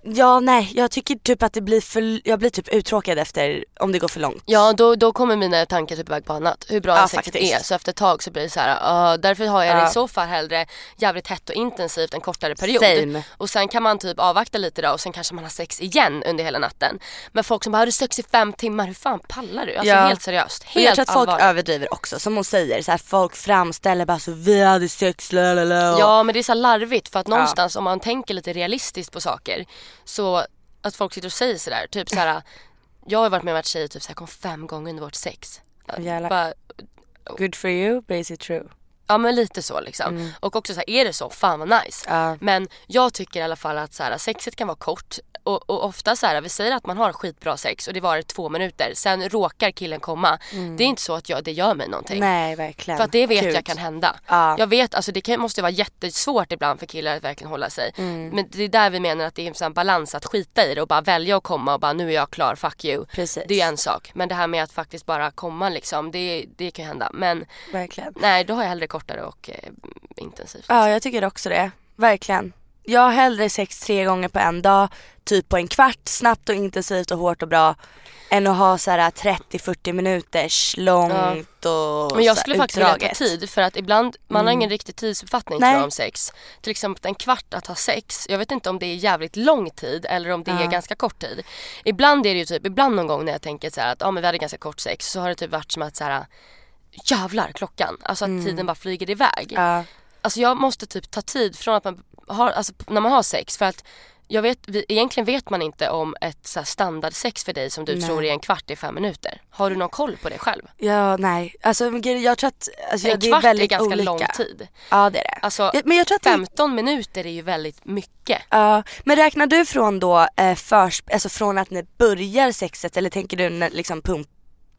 jag tycker typ att jag blir typ uttråkad efter om det går för långt. Ja, då kommer mina tankar typ iväg på annat. Hur bra sexet är. Så efter ett tag så blir det så här, därför har jag det i så fall hellre jävligt hett och intensivt en kortare period. Same. Och sen kan man typ avvakta lite då och sen kanske man har sex igen under hela natten. Men folk som bara, har du sex i 5 timmar, hur fan pallar du? Alltså helt seriöst. Helt jag tror att folk överdriver också, som hon säger så här, folk framställer bara så vi hade sex lalala. Ja, men det är så larvigt för att någonstans om man tänker lite realistiskt på saker, så att folk sitter och säger sådär, typ såhär, jag har varit med tjejer typ såhär, kom 5 gånger under vårt sex. Bara, good for you, but is it true? Ja, men lite så liksom. Och också så här, är det så, fan vad nice. Men jag tycker i alla fall att så här, sexet kan vara kort. Och ofta så här, vi säger att man har skitbra sex och det var 2 minuter. Sen råkar killen komma. Det är inte så att det gör mig någonting. Nej, verkligen. För att det vet jag kan hända. Jag vet, alltså det måste vara jättesvårt ibland för killar att verkligen hålla sig. Men det är där vi menar att det är en balans att skita i det och bara välja att komma och bara, nu är jag klar, fuck you. Precis. Det är en sak. Men det här med att faktiskt bara komma liksom, det kan hända. Men verkligen. Nej, då har jag hellre kortare och intensivt. Ja, jag tycker också det. Verkligen. Jag har hellre sex 3 gånger på en dag, typ på en kvart, snabbt och intensivt och hårt och bra, än att ha så här 30-40 minuters långt och men jag skulle faktiskt vilja utdraget. ta tid, för att ibland man har ingen riktig tidsuppfattning tror jag, om sex. Till exempel en kvart att ha sex. Jag vet inte om det är jävligt lång tid eller om det är ganska kort tid. Ibland är det ju typ, ibland någon gång när jag tänker så här att men vi hade ganska kort sex, så har det typ varit som att så här, jävlar klockan, alltså att tiden bara flyger iväg. Alltså jag måste typ ta tid från att man har, alltså när man har sex, för att jag vet, egentligen vet man inte om ett så här standardsex för dig som du tror är en kvart i 5 minuter. Har du någon koll på det själv? Ja, nej. Alltså jag tror att en det kvart är väldigt är ganska olika. lång tid. Ja, det är det. Alltså, men jag tror att 15 minuter är ju väldigt mycket. Ja, men räknar du från då alltså från att ni börjar sexet, eller tänker du när, liksom pump?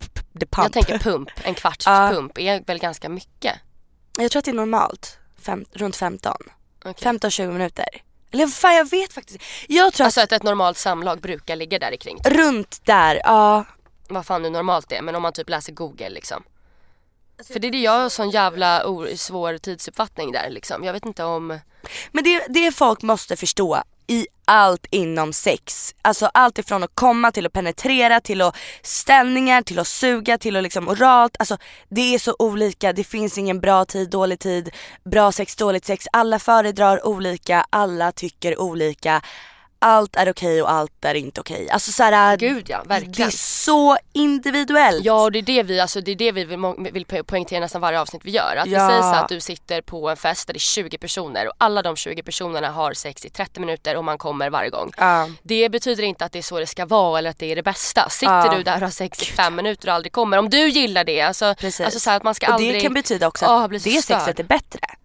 Jag tänker pump, en kvarts pump är väl ganska mycket. Jag tror att det är normalt, runt 15. Okay. 15-20 minuter. Eller fan, jag vet faktiskt. Jag tror alltså att ett normalt samlag brukar ligga där kring. Runt där, ja. Vad fan nu normalt är, men om man typ läser Google liksom. Alltså, för det är jag har sån jävla svår tidsuppfattning där liksom. Jag vet inte om... Men det folk måste förstå i allt inom sex. Alltså allt ifrån att komma till att penetrera, till att ställningar, till att suga, till att liksom oralt. Alltså det är så olika. Det finns ingen bra tid, dålig tid, bra sex, dåligt sex. Alla föredrar olika, alla tycker olika. Allt är okej och allt är inte okej. Alltså så här, gud ja, verkligen. Det är så individuellt. Ja, det är det vi vill poängtera nästan varje avsnitt vi gör. Att vi säger så att du sitter på en fest där det är 20 personer och alla de 20 personerna har sex i 30 minuter och man kommer varje gång. Det betyder inte att det är så det ska vara eller att det är det bästa. Sitter du där och har sex i 5 minuter och aldrig kommer, om du gillar det, alltså så här att man ska och aldrig... det kan betyda också att det sexet är bättre.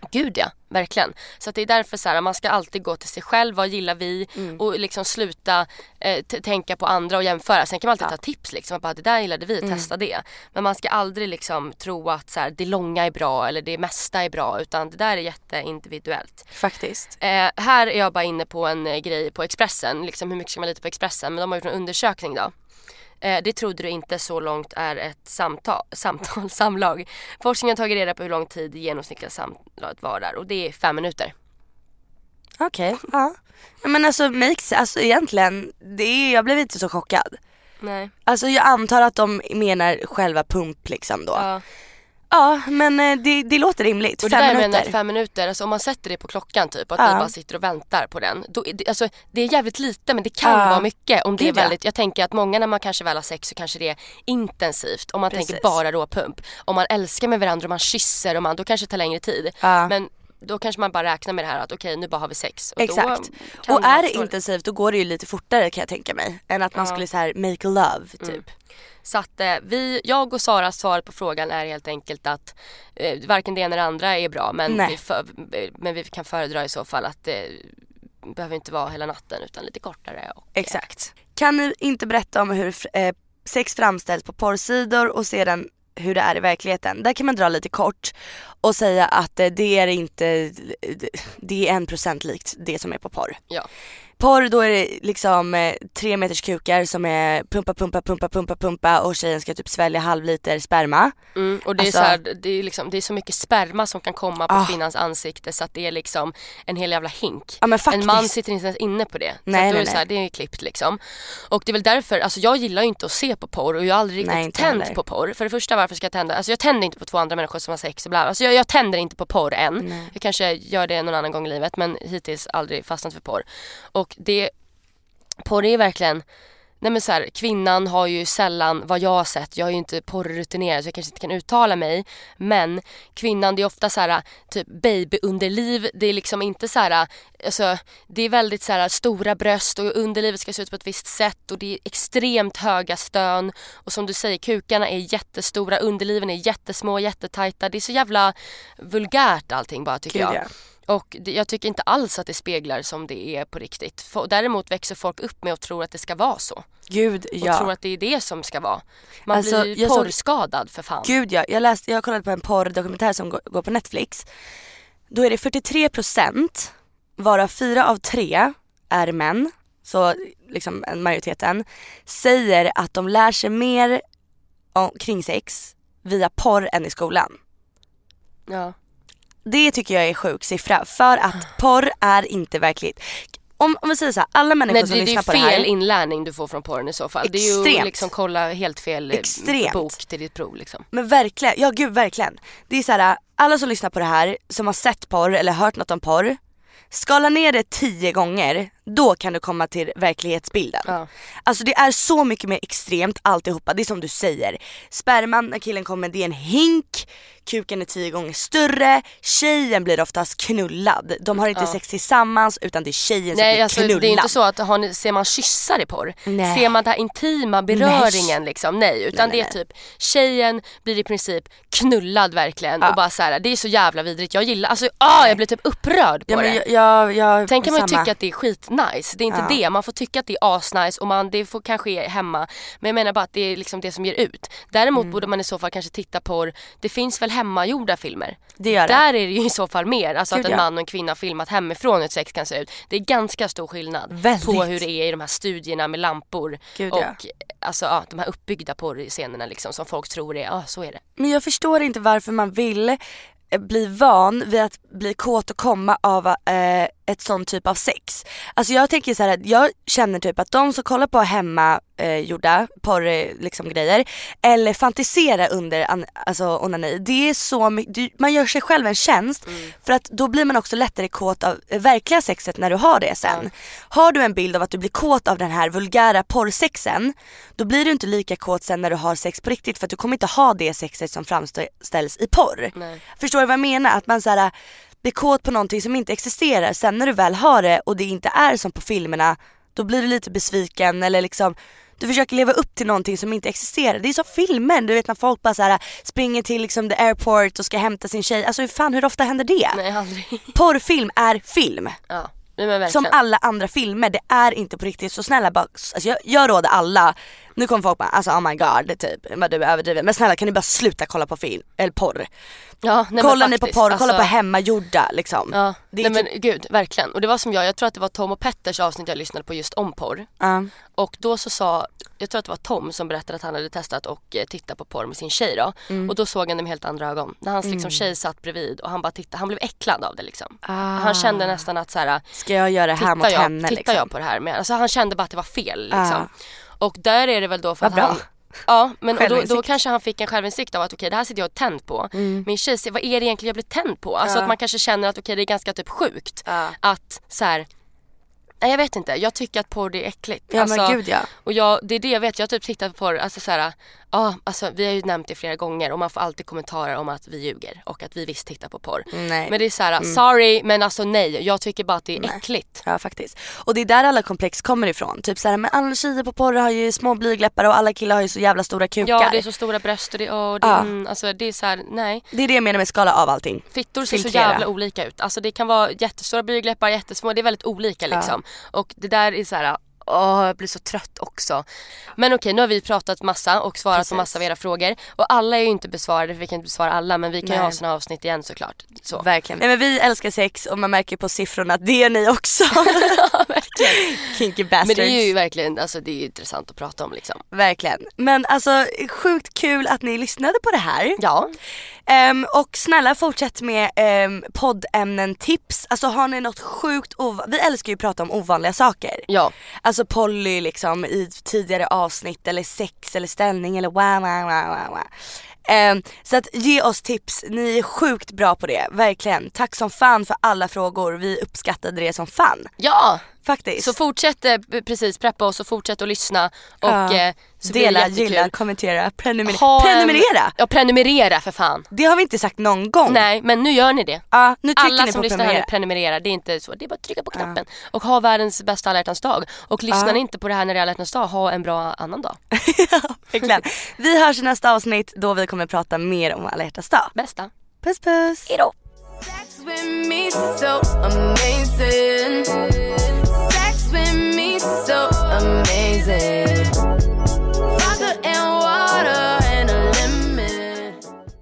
Gud ja, verkligen. Så att det är därför så här, man ska alltid gå till sig själv, vad gillar vi och liksom sluta tänka på andra och jämföra. Sen kan man alltid ta tips liksom, att bara, det där gillade vi, testa det. Men man ska aldrig liksom tro att så här, det långa är bra eller det mesta är bra, utan det där är jätteindividuellt. Faktiskt. Här är jag bara inne på en grej på Expressen, liksom hur mycket ska man lita på Expressen, men de har gjort en undersökning då. Det trodde du inte, så långt är ett samlag. Forskningen har tagit reda på hur lång tid det genomsnittliga samtalet varar, och det är 5 minuter. Okej, ja. Men alltså egentligen, jag blev inte så chockad. Nej. Alltså jag antar att de menar själva pump liksom då. Ja. Ja, men det låter rimligt. Och 5 minuter. 5 minuter, alltså om man sätter det på klockan typ, att ni bara sitter och väntar på den. Då, alltså, det är jävligt lite, men det kan vara mycket. Om det är väldigt, jag tänker att många när man kanske väl har sex så kanske det är intensivt. Om man tänker bara råpump. Om man älskar med varandra och man kysser och då kanske det tar längre tid. Men då kanske man bara räknar med det här att okej, nu bara har vi sex. Och exakt. Och är det intensivt, då går det ju lite fortare, kan jag tänka mig, än att man skulle så här make love typ. Så att jag och Saras svar på frågan är helt enkelt att varken det ena eller det andra är bra, men vi kan föredra i så fall att det behöver inte vara hela natten utan lite kortare. Exakt. Kan ni inte berätta om hur sex framställs på porrsidor och sedan hur det är i verkligheten? Där kan man dra lite kort och säga att det är 1% likt det som är på porr. Ja. Porr, då är det liksom 3 meters kukar som är pumpa och tjejen ska typ svälja 1/2 liter sperma. Och det är så här, det är så mycket sperma som kan komma på kvinnans ansikte så att det är liksom en hel jävla hink. Ja, men faktiskt. En man sitter inte ens inne på det. Nej, så då är det så här, det är klippt liksom. Och det är väl därför, alltså jag gillar ju inte att se på porr och jag har aldrig riktigt tänt på porr. För det första, varför ska jag tända? Alltså jag tänder inte på 2 andra människor som har sex och bla. Alltså jag tänder inte på porr än. Nej. Jag kanske gör det någon annan gång i livet, men hittills aldrig fastnat för porr. Och porr är verkligen, nej men så här, kvinnan har ju sällan, vad jag har sett, jag är ju inte porrrutinerad så jag kanske inte kan uttala mig, men kvinnan, det är ofta så här typ babyunderliv, det är liksom inte så här, alltså det är väldigt så här stora bröst och underlivet ska se ut på ett visst sätt och det är extremt höga stön och som du säger, kukarna är jättestora, underliven är jättesmå, jättetajta, det är så jävla vulgärt allting bara tycker jag. Och jag tycker inte alls att det speglar som det är på riktigt. Däremot växer folk upp med och tror att det ska vara så. Gud, ja. Och tror att det är det som ska vara. Man blir porrskadad för fan. Gud, ja. Jag kollade på en porrdokumentär som går på Netflix. Då är det 43%, varav 4 av 3 är män. Så liksom majoriteten säger att de lär sig mer kring sex via porr än i skolan. Ja. Det tycker jag är sjuk siffra, för att porr är inte verkligt. Om vi säger så här, alla människor som lyssnar på det här. Det är fel inlärning du får från porren i så fall. Extremt. Det är ju liksom kolla helt fel bok till ditt prov liksom. Men verkligen, ja gud verkligen. Det är så här, alla som lyssnar på det här, som har sett porr eller hört något om porr, skala ner det 10 gånger, då kan du komma till verklighetsbilden. Ja. Alltså det är så mycket mer extremt alltihopa. Det är som du säger, sperman när killen kommer, det är en hink, kuken är 10 gånger större, tjejen blir oftast knullad. De har inte sex tillsammans utan det är tjejen som blir knullad. Det är inte så att ser man kyssar i porr? Nej. Ser man den här intima beröringen liksom? Nej, utan det är typ tjejen blir i princip knullad verkligen och bara så här, det är så jävla vidrigt. Jag gillar, alltså jag blir typ upprörd på det. Tänk kan man ju tycka att det är skitnice. Det är inte det, man får tycka att det är asnice och det får kanske är hemma. Men jag menar bara att det är liksom det som ger ut. Däremot borde man i så fall kanske titta på, det finns väl hemmagjorda filmer. Det gör det. Där är det ju i så fall mer, alltså att en man och en kvinna filmat hemifrån ett sex kan se ut. Det är ganska stor skillnad på hur det är i de här studierna med lampor och alltså de här uppbyggda porrscenerna liksom, som folk tror är, så är det. Men jag förstår inte varför man vill bli van vid att bli kåt och komma av ett sån typ av sex. Alltså jag tänker så här att jag känner typ att de som kollar på hemma gjorda porr liksom grejer eller fantisera under alltså onani, det är så mycket, man gör sig själv en tjänst för att då blir man också lättare kåt av verkliga sexet när du har det sen. Har du en bild av att du blir kåt av den här vulgära porrsexen, då blir du inte lika kåt sen när du har sex på riktigt, för att du kommer inte ha det sexet som framställs i porr. Nej. Förstår du vad jag menar? Att man så här blir kåt på någonting som inte existerar, sen när du väl har det och det inte är som på filmerna, då blir du lite besviken eller liksom Du försöker leva upp till någonting som inte existerar. Det är så filmer, du vet när folk bara så här springer till liksom the airport och ska hämta sin tjej. Alltså hur ofta händer det? Nej, aldrig. Porrfilm är film. Ja. Men som alla andra filmer, det är inte på riktigt. Så snälla bara, alltså jag råder alla. Nu kommer folk bara, alltså oh my god typ, vad du är överdriven. Men snälla kan ni bara sluta kolla på film eller porr. Ja, nej, kolla faktiskt, ni på porr, kolla på hemmagjorda liksom. Ja, det är nej men gud, verkligen. Och det var som jag tror att det var Tom och Petters avsnitt jag lyssnade på just om porr. Och då så sa, jag tror att det var Tom som berättade att han hade testat och tittat på porr med sin tjej då. Och då såg han det med helt andra ögon. När hans liksom tjej satt bredvid och han bara tittade, han blev äcklad av det liksom. Han kände nästan att så här, ska jag göra det här mot henne liksom? Tittar jag på det här med, alltså han kände bara att det var fel liksom. Och där är det väl då för att han... Ja, men då kanske han fick en självinsikt av att okej, det här sitter jag tänd på. Min tjej säger, vad är det egentligen jag blir tänd på? Alltså att man kanske känner att okej, det är ganska typ sjukt. Att så här, nej jag vet inte, jag tycker att porr det är äckligt. Ja alltså, men gud ja. Och det är det jag vet, jag har typ tittat på porr, alltså så här, alltså vi har ju nämnt det flera gånger och man får alltid kommentarer om att vi ljuger och att vi visst tittar på porr. Nej. Men det är så här, sorry men alltså nej, jag tycker bara att det är äckligt. Ja faktiskt. Och det är där alla komplex kommer ifrån. Typ så här, men alla tjejer på porr har ju små blygläppar och alla killar har ju så jävla stora kukar. Ja, det är så stora bröst och alltså det är så här, nej. Det är det jag menar med skala av allting. Fittor ser så jävla olika ut. Alltså det kan vara jättestora blygläppar, jättesmå, det är väldigt olika liksom. Och det där är så här, jag blir så trött också. Men okej, nu har vi pratat massa och svarat på massa av era frågor. Och alla är ju inte besvarade, för vi kan inte besvara alla. Men vi kan ju ha såna avsnitt igen såklart. Så. Verkligen. Nej, men vi älskar sex och man märker på siffrorna att det är ni också. Ja, verkligen. Kinky bastards. Men det är ju verkligen, alltså det är ju intressant att prata om liksom. Verkligen. Men alltså sjukt kul att ni lyssnade på det här. Ja. Och snälla fortsätt med poddämnen, tips. Alltså har ni något sjukt vi älskar ju att prata om ovanliga saker. Ja. Alltså poly liksom i tidigare avsnitt eller sex eller ställning eller wow. Så att ge oss tips, ni är sjukt bra på det, verkligen. Tack som fan för alla frågor, vi uppskattade det som fan. Ja, faktiskt. Så fortsätt precis preppa oss och fortsätt att lyssna och så dela, gilla, kommentera, prenumerera. Ja, prenumerera för fan. Det har vi inte sagt någon gång. Nej, men nu gör ni det. Ja, nu trycker alla ni som på lyssnar här nu prenumererar. Det är inte så, det är bara att trycka på knappen och ha världens bästa alla hjärtans dag. Och lyssnar ni inte på det här när det är alla hjärtans dag, ha en bra annan dag. Ja, verkligen. Vi hörs i nästa avsnitt då vi kommer prata mer om alla hjärtans dag. Bästa. Puss puss. Hejdå. Sex with me so amazing. Sex with me so amazing. Vodka and water and a lemon.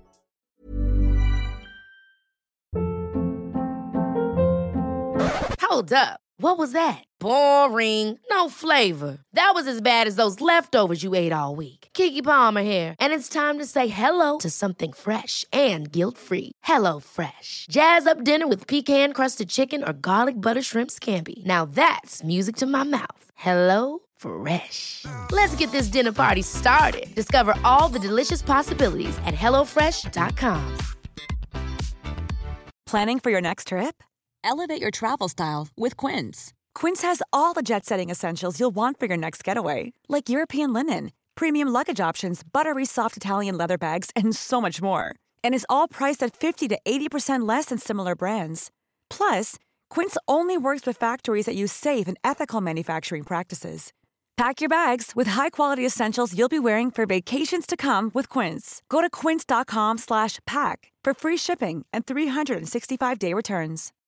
Hold up. What was that? Boring. No flavor. That was as bad as those leftovers you ate all week. Keke Palmer here, and it's time to say hello to something fresh and guilt-free. Hello Fresh. Jazz up dinner with pecan-crusted chicken or garlic butter shrimp scampi. Now that's music to my mouth. Hello Fresh. Let's get this dinner party started. Discover all the delicious possibilities at hellofresh.com. Planning for your next trip? Elevate your travel style with Quince. Quince has all the jet-setting essentials you'll want for your next getaway, like European linen, premium luggage options, buttery soft Italian leather bags, and so much more. And is all priced at 50 to 80% less than similar brands. Plus, Quince only works with factories that use safe and ethical manufacturing practices. Pack your bags with high-quality essentials you'll be wearing for vacations to come with Quince. Go to quince.com/pack for free shipping and 365-day returns.